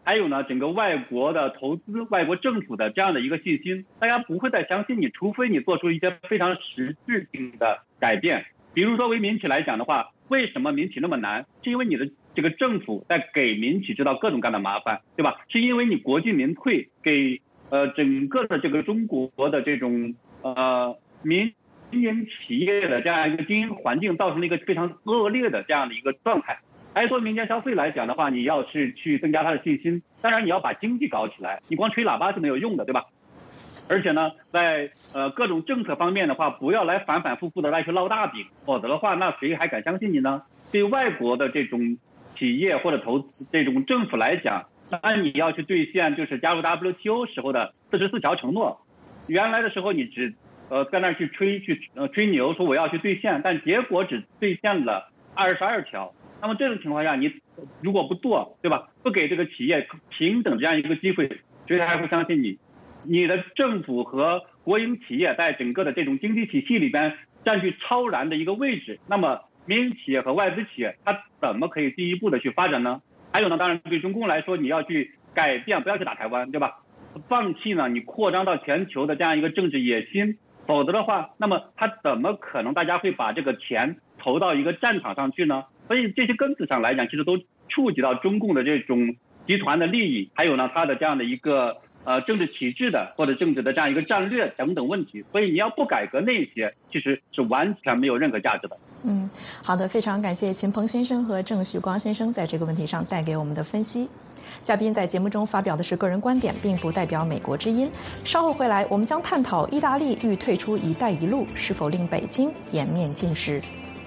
还有呢整个外国的投资、外国政府的这样的一个信心，大家不会再相信你，除非你做出一些非常实质性的改变。比如说为民企来讲的话，为什么民企那么难？是因为你的这个政府在给民企制造各种各样的麻烦，对吧？是因为你国进民退，给呃整个的这个中国的这种呃民营企业的这样一个经营环境造成了一个非常恶劣的这样的一个状态。还做民间消费来讲的话，你要是去增加它的信心，当然你要把经济搞起来，你光吹喇叭是没有用的，对吧？而且呢，在呃各种政策方面的话，不要来反反复复的来去烙大饼，否则的话，那谁还敢相信你呢？对外国的这种企业或者投资这种政府来讲，那你要去兑现就是加入 W T O 时候的四十四条承诺。原来的时候你只呃在那去吹去呃吹牛说我要去兑现，但结果只兑现了二十二条。那么这种情况下，你如果不做，对吧？不给这个企业平等这样一个机会，谁还会相信你？你的政府和国营企业在整个的这种经济体系里边占据超然的一个位置，那么民营企业和外资企业它怎么可以进一步的去发展呢？还有呢，当然对中共来说，你要去改变，不要去打台湾，对吧？放弃呢你扩张到全球的这样一个政治野心，否则的话，那么它怎么可能大家会把这个钱投到一个战场上去呢？所以这些根子上来讲，其实都触及到中共的这种集团的利益，还有呢它的这样的一个呃政治体制的或者政治的这样一个战略等等问题。所以你要不改革那些，其实是完全没有任何价值的。 嗯，好的，非常感谢秦鹏先生和郑旭光先生在这个问题上带给我们的分析。嘉宾在节目中发表的是个人观点，并不代表美国之音。稍后回来，我们将探讨意大利欲退出“一带一路”是否令北京颜面尽失。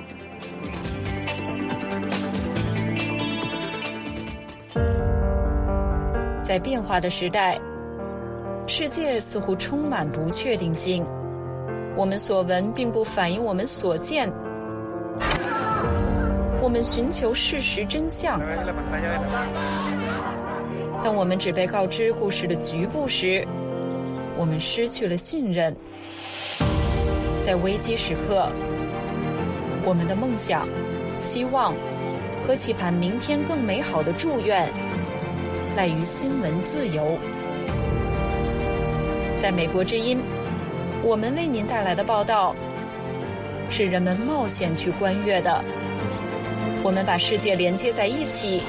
在变化的时代，世界似乎充满不确定性。我们所闻并不反映我们所见。我们寻求事实真相。当我们只被告知故事的局部时，我们失去了信任。在危机时刻，我们的梦想、希望和期盼明天更美好的祝愿赖于新闻自由。在美国之音，我们为您带来的报道是人们冒险去观阅的。我们把世界连接在一起，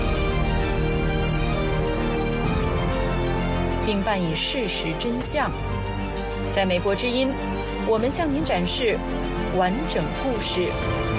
并伴以事实真相。在美国之音，我们向您展示完整故事。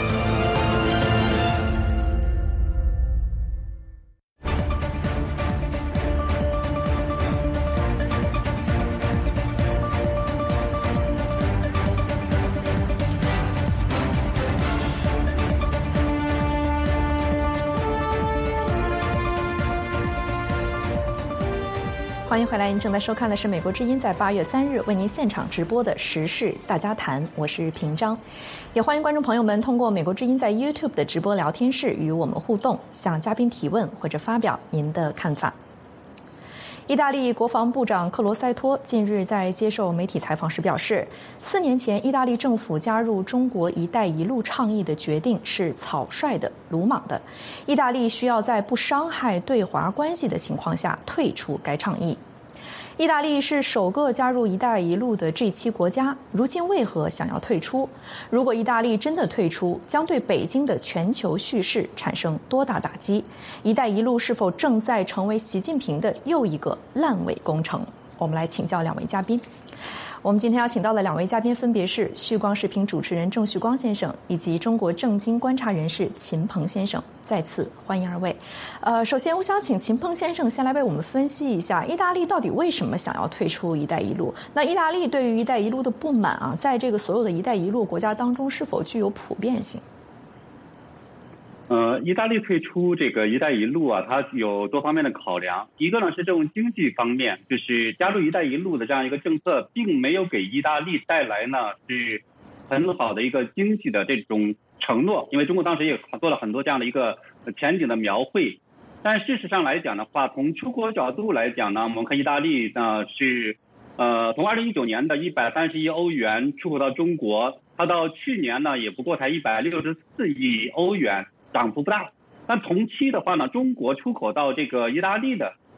欢迎回来，您正在收看的是美国之音在八月三日为您现场直播的时事大家谈，我是平章。也欢迎观众朋友们通过美国之音在 YouTube 的直播聊天室与我们互动，向嘉宾提问或者发表您的看法。意大利国防部长克罗塞托近日在接受媒体采访时表示，四年前意大利政府加入中国“一带一路”倡议的决定是草率的、鲁莽的，意大利需要在不伤害对华关系的情况下退出该倡议。意大利是首个加入“一带一路”的 G 七 国家，如今为何想要退出？如果意大利真的退出，将对北京的全球叙事产生多大打击？“一带一路”是否正在成为习近平的又一个烂尾工程？我们来请教两位嘉宾。我们今天要请到的两位嘉宾分别是旭光视频主持人郑旭光先生以及中国政经观察人士秦鹏先生，再次欢迎二位。呃，首先我想请秦鹏先生先来为我们分析一下，意大利到底为什么想要退出“一带一路”？那意大利对于“一带一路”的不满啊，在这个所有的一带一路国家当中是否具有普遍性？ 呃，意大利退出这个“一带一路”啊，它有多方面的考量。一个呢是这种经济方面，就是加入“一带一路”的这样一个政策，并没有给意大利带来呢是很好的一个经济的这种承诺，因为中国当时也做了很多这样的一个前景的描绘。但事实上来讲的话，从出口角度来讲呢，我们看意大利呢是呃从二零一九年的一百三十亿欧元出口到中国，它到去年呢也不过才一百六十四亿欧元。涨幅不大，但同期的话呢，中国出口到这个意大利的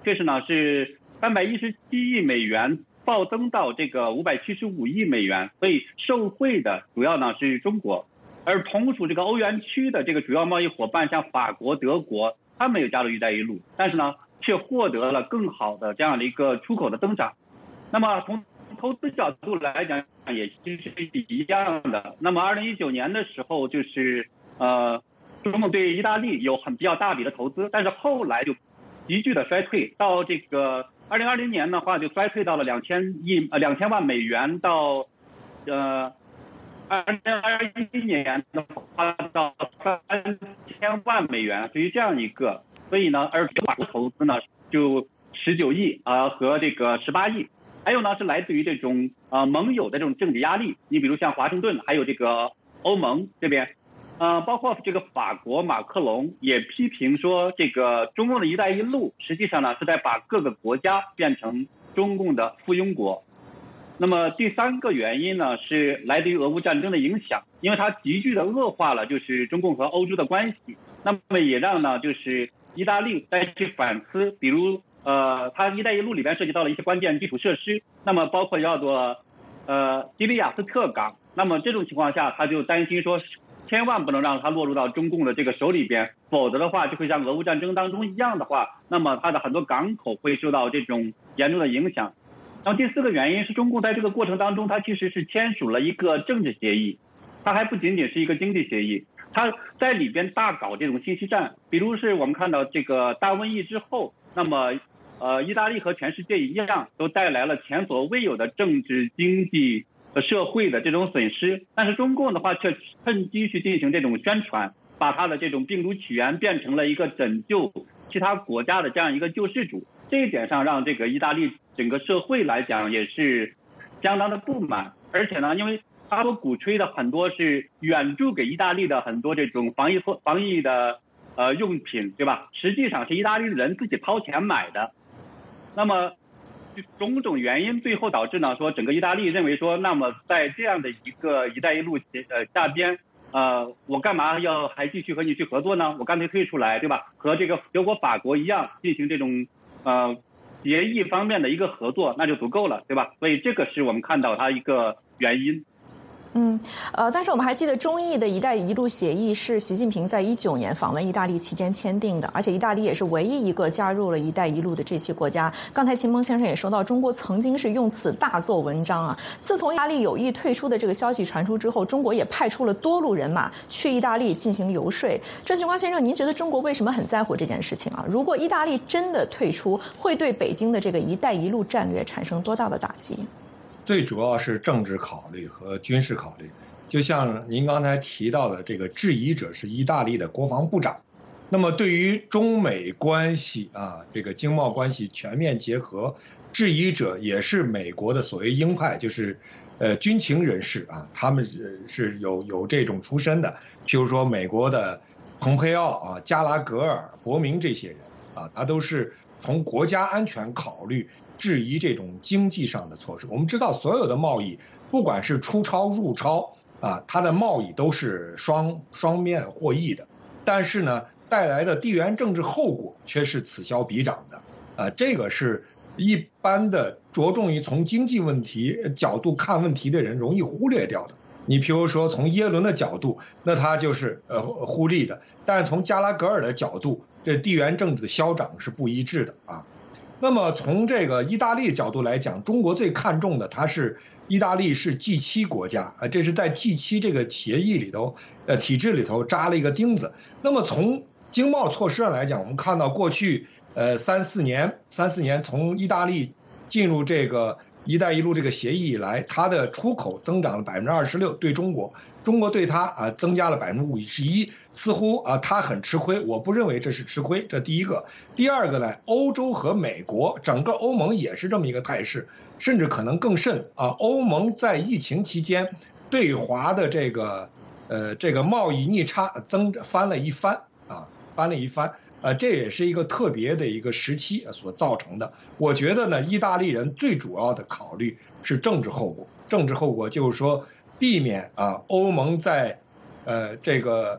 确实呢是三百一十七亿美元暴增到这个五百七十五亿美元，所以受惠的主要呢是中国，而同属这个欧元区的这个主要贸易伙伴，像法国、德国，他们也加入“一带一路”，但是呢却获得了更好的这样的一个出口的增长。那么从投资角度来讲，也其实是一样的。那么二零一九年的时候，就是呃，中共对意大利有很比较大笔的投资，但是后来就急剧的衰退，到这个二零二零年的话，就衰退到了两千亿呃两千万美元到呃二零二一年的话到三千万美元，属于这样一个。所以呢，而法国投资呢就十九亿啊、呃、和这个十八亿。还有呢，是来自于这种呃盟友的这种政治压力。你比如像华盛顿，还有这个欧盟这边，呃，包括这个法国马克龙也批评说，这个中共的一带一路实际上呢是在把各个国家变成中共的附庸国。那么第三个原因呢，是来自于俄乌战争的影响，因为它急剧的恶化了就是中共和欧洲的关系，那么也让呢就是意大利再去反思，比如。呃，它“一带一路”里边涉及到了一些关键基础设施，那么包括叫做呃基里亚斯特港。那么这种情况下，他就担心说，千万不能让它落入到中共的这个手里边，否则的话就会像俄乌战争当中一样的话，那么它的很多港口会受到这种严重的影响。然后第四个原因是中共在这个过程当中，它其实是签署了一个政治协议，它还不仅仅是一个经济协议，它在里边大搞这种信息战，比如是我们看到这个大瘟疫之后，那么。呃，意大利和全世界一样，都带来了前所未有的政治、经济和社会的这种损失。但是中共的话却趁机去进行这种宣传，把它的这种病毒起源变成了一个拯救其他国家的这样一个救世主。这一点上让这个意大利整个社会来讲也是相当的不满。而且呢，因为他所鼓吹的很多是援助给意大利的很多这种防疫防疫的呃用品，对吧？实际上是意大利人自己掏钱买的。那么种种原因最后导致呢，说整个意大利认为说，那么在这样的一个一带一路呃下边，呃，我干嘛要还继续和你去合作呢？我干脆退出来，对吧？和这个德国、法国一样进行这种呃协议方面的一个合作，那就足够了，对吧？所以这个是我们看到它一个原因。 嗯，呃，但是我们还记得中意的一带一路协议是习近平在一九年访问意大利期间签订的，而且意大利也是唯一一个加入了一带一路的这些国家。刚才秦蒙先生也说到，中国曾经是用此大做文章啊。自从意大利有意退出的这个消息传出之后，中国也派出了多路人马去意大利进行游说。郑旭光先生，您觉得中国为什么很在乎这件事情啊？如果意大利真的退出，会对北京的这个一带一路战略产生多大的打击？ 最主要是政治考虑和军事考虑，就像您刚才提到的，这个质疑者是意大利的国防部长。那么对于中美关系啊，这个经贸关系全面结合，质疑者也是美国的所谓鹰派，就是呃军情人士啊，他们是是有有这种出身的，譬如说美国的蓬佩奥啊、加拉格尔、伯明这些人啊，他都是从国家安全考虑。质疑这种经济上的措施。我们知道，所有的贸易，不管是出超入超啊，它的贸易都是双双面获益的，但是呢，带来的地缘政治后果却是此消彼长的啊。这个是一般的着重于从经济问题角度看问题的人容易忽略掉的。你譬如说，从耶伦的角度，那他就是呃互利的；但是从加拉格尔的角度，这地缘政治的消长是不一致的啊。那么从这个意大利角度来讲，中国最看重的，它是意大利是 G 七 国家啊，这是在 G 七 这个协议里头，呃，体制里头扎了一个钉子。那么从经贸措施上来讲，我们看到过去呃三四年，三四年从意大利进入这个“一带一路”这个协议以来，它的出口增长了百分之二十六，对中国，中国对它啊增加了百分之五十一，似乎啊它很吃亏。我不认为这是吃亏，这第一个。第二个呢，欧洲和美国，整个欧盟也是这么一个态势，甚至可能更甚啊。欧盟在疫情期间对华的这个呃这个贸易逆差增翻了一番啊，翻了一番。呃，这也是一个特别的一个时期所造成的。我觉得呢，意大利人最主要的考虑是政治后果。政治后果就是说，避免啊欧盟在，呃这个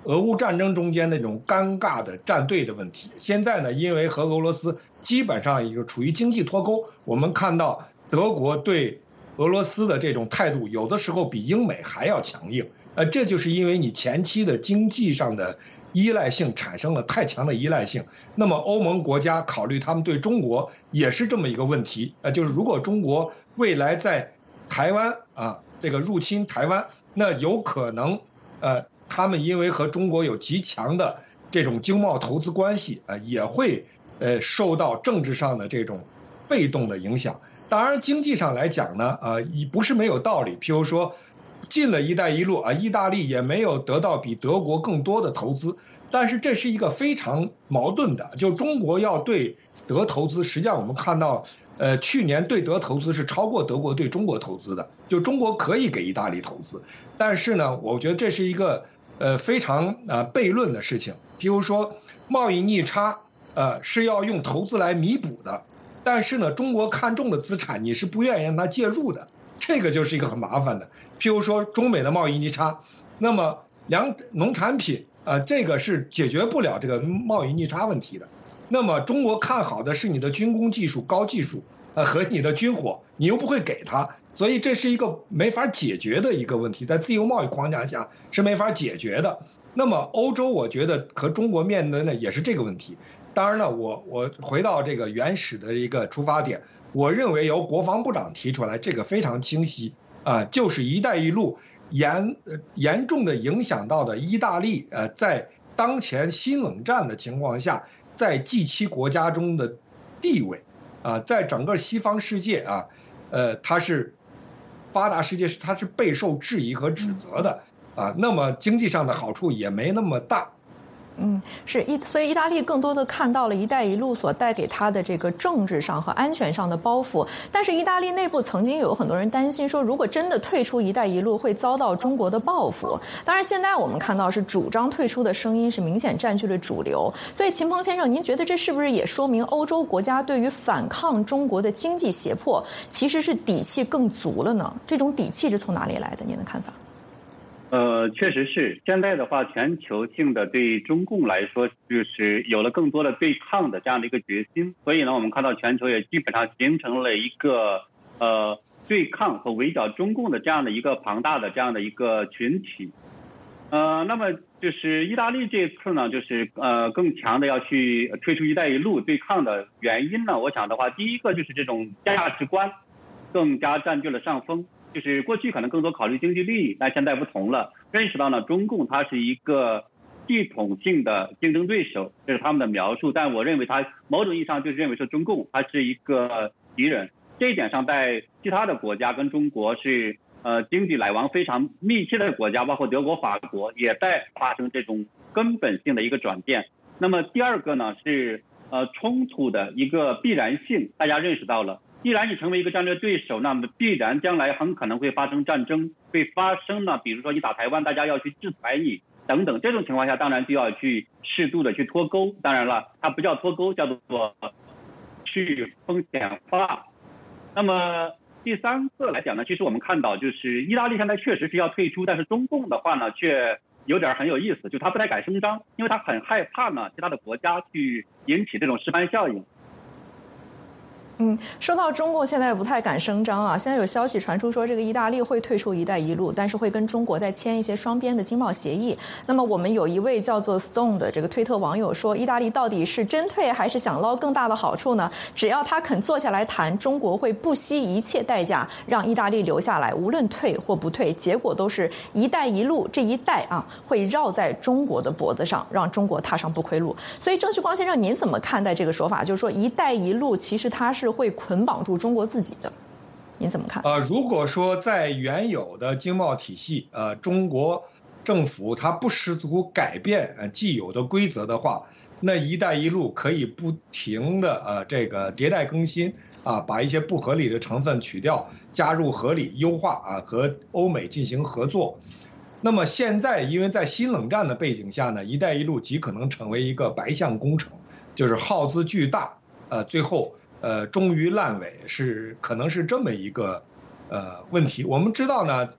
俄乌战争中间那种尴尬的站队的问题。现在呢，因为和俄罗斯基本上也就处于经济脱钩，我们看到德国对俄罗斯的这种态度，有的时候比英美还要强硬。呃，这就是因为你前期的经济上的依赖性产生了太强的依赖性。那么欧盟国家考虑他们对中国也是这么一个问题，呃，就是如果中国未来在台湾啊这个入侵台湾，那有可能呃他们因为和中国有极强的这种经贸投资关系啊、呃，也会呃受到政治上的这种被动的影响。当然，经济上来讲呢，啊、呃，也不是没有道理。譬如说，进了一带一路啊，意大利也没有得到比德国更多的投资，但是这是一个非常矛盾的，就中国要对德投资，实际上我们看到，呃，去年对德投资是超过德国对中国投资的，就中国可以给意大利投资，但是呢，我觉得这是一个呃非常呃悖论的事情。譬如说，贸易逆差，呃，是要用投资来弥补的。但是呢，中国看中的资产你是不愿意让它介入的，这个就是一个很麻烦的。譬如说中美的贸易逆差，那么粮农产品啊、呃，这个是解决不了这个贸易逆差问题的。那么中国看好的是你的军工技术、高技术啊、呃、和你的军火，你又不会给它，所以这是一个没法解决的一个问题，在自由贸易框架下是没法解决的。那么欧洲我觉得和中国面对的也是这个问题。当然了，我我回到这个原始的一个出发点，我认为由国防部长提出来，这个非常清晰啊，就是“一带一路”严严重的影响到的意大利，呃，在当前新冷战的情况下，在 G 七国家中的地位，啊，在整个西方世界啊，呃，它是发达世界是它是备受质疑和指责的啊，那么经济上的好处也没那么大。 嗯，是意，所以意大利更多的看到了“一带一路”所带给他的这个政治上和安全上的包袱。但是意大利内部曾经有很多人担心说，如果真的退出“一带一路”，会遭到中国的报复。当然，现在我们看到是主张退出的声音是明显占据了主流。所以，秦鹏先生，您觉得这是不是也说明欧洲国家对于反抗中国的经济胁迫，其实是底气更足了呢？这种底气是从哪里来的？您的看法？ 呃，确实是。现在的话，全球性的对中共来说，就是有了更多的对抗的这样的一个决心。所以呢，我们看到全球也基本上形成了一个呃对抗和围剿中共的这样的一个庞大的这样的一个群体。呃，那么就是意大利这次呢，就是呃更强的要去退出“一带一路”对抗的原因呢，我想的话，第一个就是这种价值观更加占据了上风。就是过去可能更多考虑经济利益，但现在不同了，认识到呢中共它是一个系统性的竞争对手，这是他们的描述。但我认为它某种意义上就是认为说中共它是一个敌人。这一点上，在其他的国家跟中国是呃经济来往非常密切的国家，包括德国、法国，也在发生这种根本性的一个转变。那么第二个呢是呃冲突的一个必然性，大家认识到了。既然你成为一个战略对手，那么必然将来很可能会发生战争，会发生呢，比如说你打台湾，大家要去制裁你等等。这种情况下，当然就要去适度的去脱钩。当然了，它不叫脱钩，叫做去风险化。那么第三个来讲呢，其实我们看到就是意大利现在确实是要退出，但是中共的话呢，却有点很有意思，就他不太敢声张，因为他很害怕呢其他的国家去引起这种示范效应。 嗯，说到中共现在不太敢声张啊，现在有消息传出说这个意大利会退出“一带一路”，但是会跟中国再签一些双边的经贸协议。那么我们有一位叫做 Stone 的这个推特网友说，意大利到底是真退还是想捞更大的好处呢？只要他肯坐下来谈，中国会不惜一切代价让意大利留下来，无论退或不退，结果都是“一带一路”这一带啊会绕在中国的脖子上，让中国踏上不归路。所以郑旭光先生，您怎么看待这个说法？就是说“一带一路”其实它是会捆绑住中国自己的，您怎么看？ 呃，如果说在原有的经贸体系，呃，中国政府它不试图改变呃既有的规则的话，那“一带一路”可以不停的呃这个迭代更新啊，把一些不合理的成分取掉，加入合理优化啊，和欧美进行合作。那么现在因为在新冷战的背景下呢，“一带一路”极可能成为一个白项工程，就是耗资巨大，呃，最后。呃，终于烂尾是可能是这么一个呃问题。我们知道呢，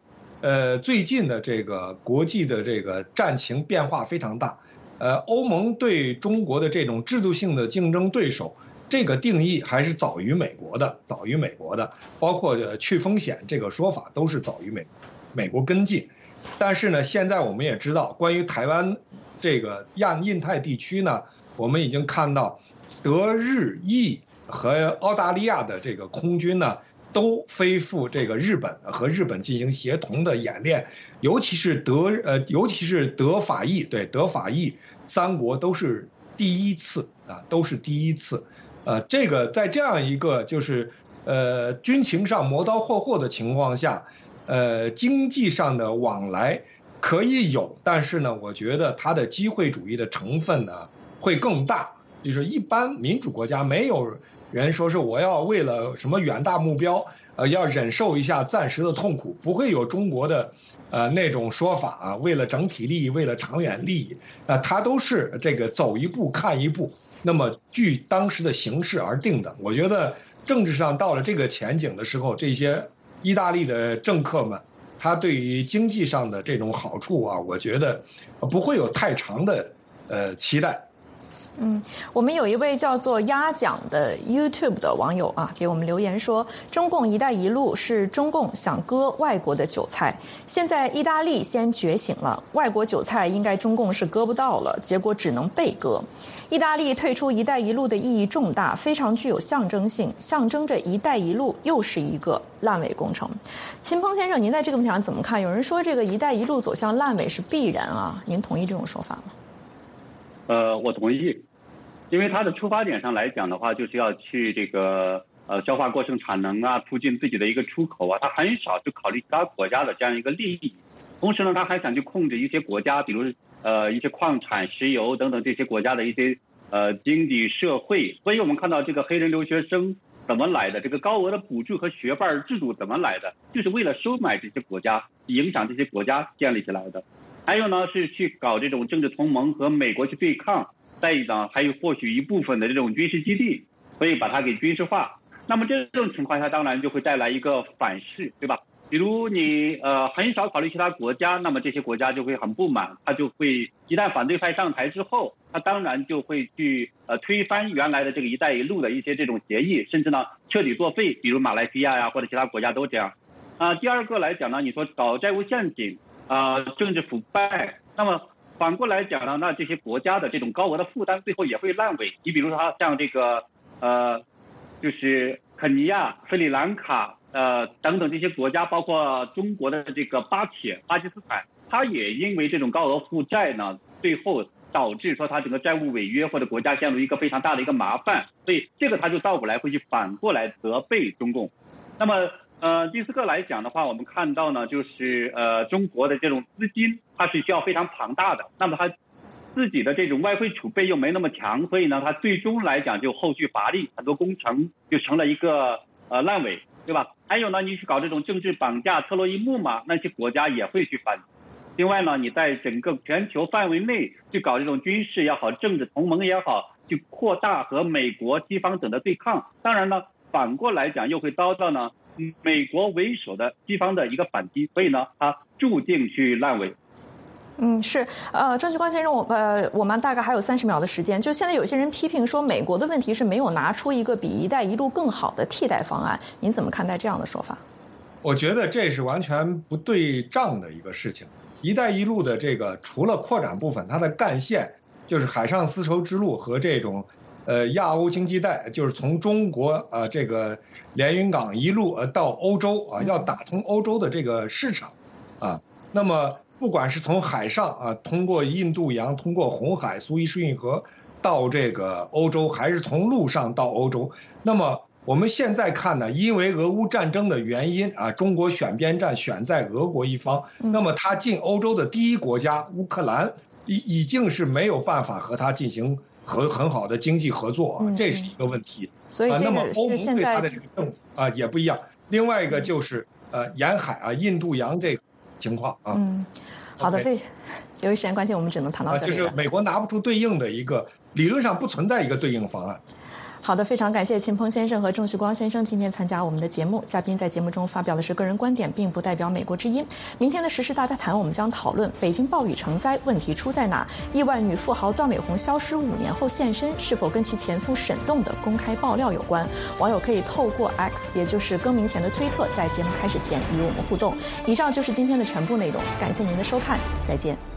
呃，最近的这个国际的这个战情变化非常大，呃，欧盟对中国的这种制度性的竞争对手，这个定义还是早于美国的，早于美国的，包括去风险这个说法都是早于美美国跟进。但是呢，现在我们也知道，关于台湾这个亚印太地区呢，我们已经看到德日意和澳大利亚的这个空军呢，都飞赴这个日本和日本进行协同的演练，尤其是德呃，尤其是德法意，对德法意三国都是第一次啊，都是第一次。呃，这个在这样一个就是呃军情上磨刀霍霍的情况下，呃，经济上的往来可以有，但是呢，我觉得它的机会主义的成分呢会更大。就是一般民主国家没有人说是我要为了什么远大目标，呃，要忍受一下暂时的痛苦，不会有中国的呃那种说法啊，为了整体利益，为了长远利益，啊、呃，它都是这个走一步看一步，那么据当时的形势而定的。我觉得政治上到了这个前景的时候，这些意大利的政客们，他对于经济上的这种好处啊，我觉得不会有太长的呃期待。 嗯，我们有一位叫做鸭讲的 YouTube 的网友啊，给我们留言说，中共一带一路是中共想割外国的韭菜，现在意大利先觉醒了，外国韭菜应该中共是割不到了，结果只能被割。意大利退出一带一路的意义重大，非常具有象征性，象征着一带一路又是一个烂尾工程。秦鹏先生，您在这个问题上怎么看？有人说这个一带一路走向烂尾是必然啊，您同意这种说法吗？ 呃，我同意，因为它的出发点上来讲的话，就是要去这个呃消化过剩产能啊，促进自己的一个出口啊，它很少去考虑其他国家的这样一个利益。同时呢，他还想去控制一些国家，比如呃一些矿产、石油等等这些国家的一些呃经济社会。所以我们看到这个黑人留学生怎么来的，这个高额的补助和学伴制度怎么来的，就是为了收买这些国家，影响这些国家建立起来的。还有呢，是去搞这种政治同盟和美国去对抗，再呢还有获取一部分的这种军事基地，所以把它给军事化。那么这种情况下，当然就会带来一个反噬，对吧？比如你呃很少考虑其他国家，那么这些国家就会很不满，他就会一旦反对派上台之后，他当然就会去呃推翻原来的这个一带一路的一些这种协议，甚至呢彻底作废，比如马来西亚呀或者其他国家都这样。啊、呃，第二个来讲呢，你说搞债务陷阱啊、呃，政治腐败，那么反过来讲呢，那这些国家的这种高额的负担最后也会烂尾。你比如说像这个呃，就是肯尼亚、斯里兰卡呃等等这些国家，包括中国的这个巴铁、巴基斯坦，它也因为这种高额负债呢，最后导致说它整个债务违约或者国家陷入一个非常大的一个麻烦，所以这个它就倒过来会去反过来责备中共。那么呃，第四个来讲的话，我们看到呢，就是呃，中国的这种资金它是需要非常庞大的，那么它自己的这种外汇储备又没那么强，所以呢，它最终来讲就后续乏力，很多工程就成了一个呃烂尾，对吧？还有呢，你去搞这种政治绑架、特洛伊木马，那些国家也会去反。另外呢，你在整个全球范围内去搞这种军事也好、政治同盟也好，去扩大和美国、西方等的对抗，当然呢，反过来讲又会遭到呢美国为首的西方的一个反击，所以呢，它注定去烂尾。 嗯，是，呃，郑旭光先生，我呃，我们大概还有三十秒的时间。就现在有些人批评说，美国的问题是没有拿出一个比“一带一路”更好的替代方案，您怎么看待这样的说法？ 我觉得这是完全不对账的一个事情。“一带一路”的这个除了扩展部分，它的干线就是海上丝绸之路和这种。呃，亚欧经济带就是从中国啊、呃、这个连云港一路呃到欧洲啊，要打通欧洲的这个市场，啊，那么不管是从海上啊，通过印度洋，通过红海、苏伊士运河到这个欧洲，还是从陆上到欧洲，那么我们现在看呢，因为俄乌战争的原因啊，中国选边站选在俄国一方，那么它进欧洲的第一国家乌克兰已已经是没有办法和它进行。和很好的经济合作啊，这是一个问题。 所以这个、 啊、那么欧盟对它的这个政府啊也不一样。另外一个就是呃沿海啊，印度洋这个情况啊。 嗯，好的，非、okay. 由于时间关系，我们只能谈到这里了、 啊。就是美国拿不出对应的一个，理论上不存在一个对应方案。 好的，非常感谢秦鹏先生和郑旭光先生今天参加我们的节目。嘉宾在节目中发表的是个人观点，并不代表美国之音。明天的时事大家谈，我们将讨论北京暴雨成灾，问题出在哪？亿万女富豪段伟红消失五年后现身，是否跟其前夫沈栋的公开爆料有关？网友可以透过 X， 也就是更名前的推特，在节目开始前与我们互动。以上就是今天的全部内容，感谢您的收看，再见。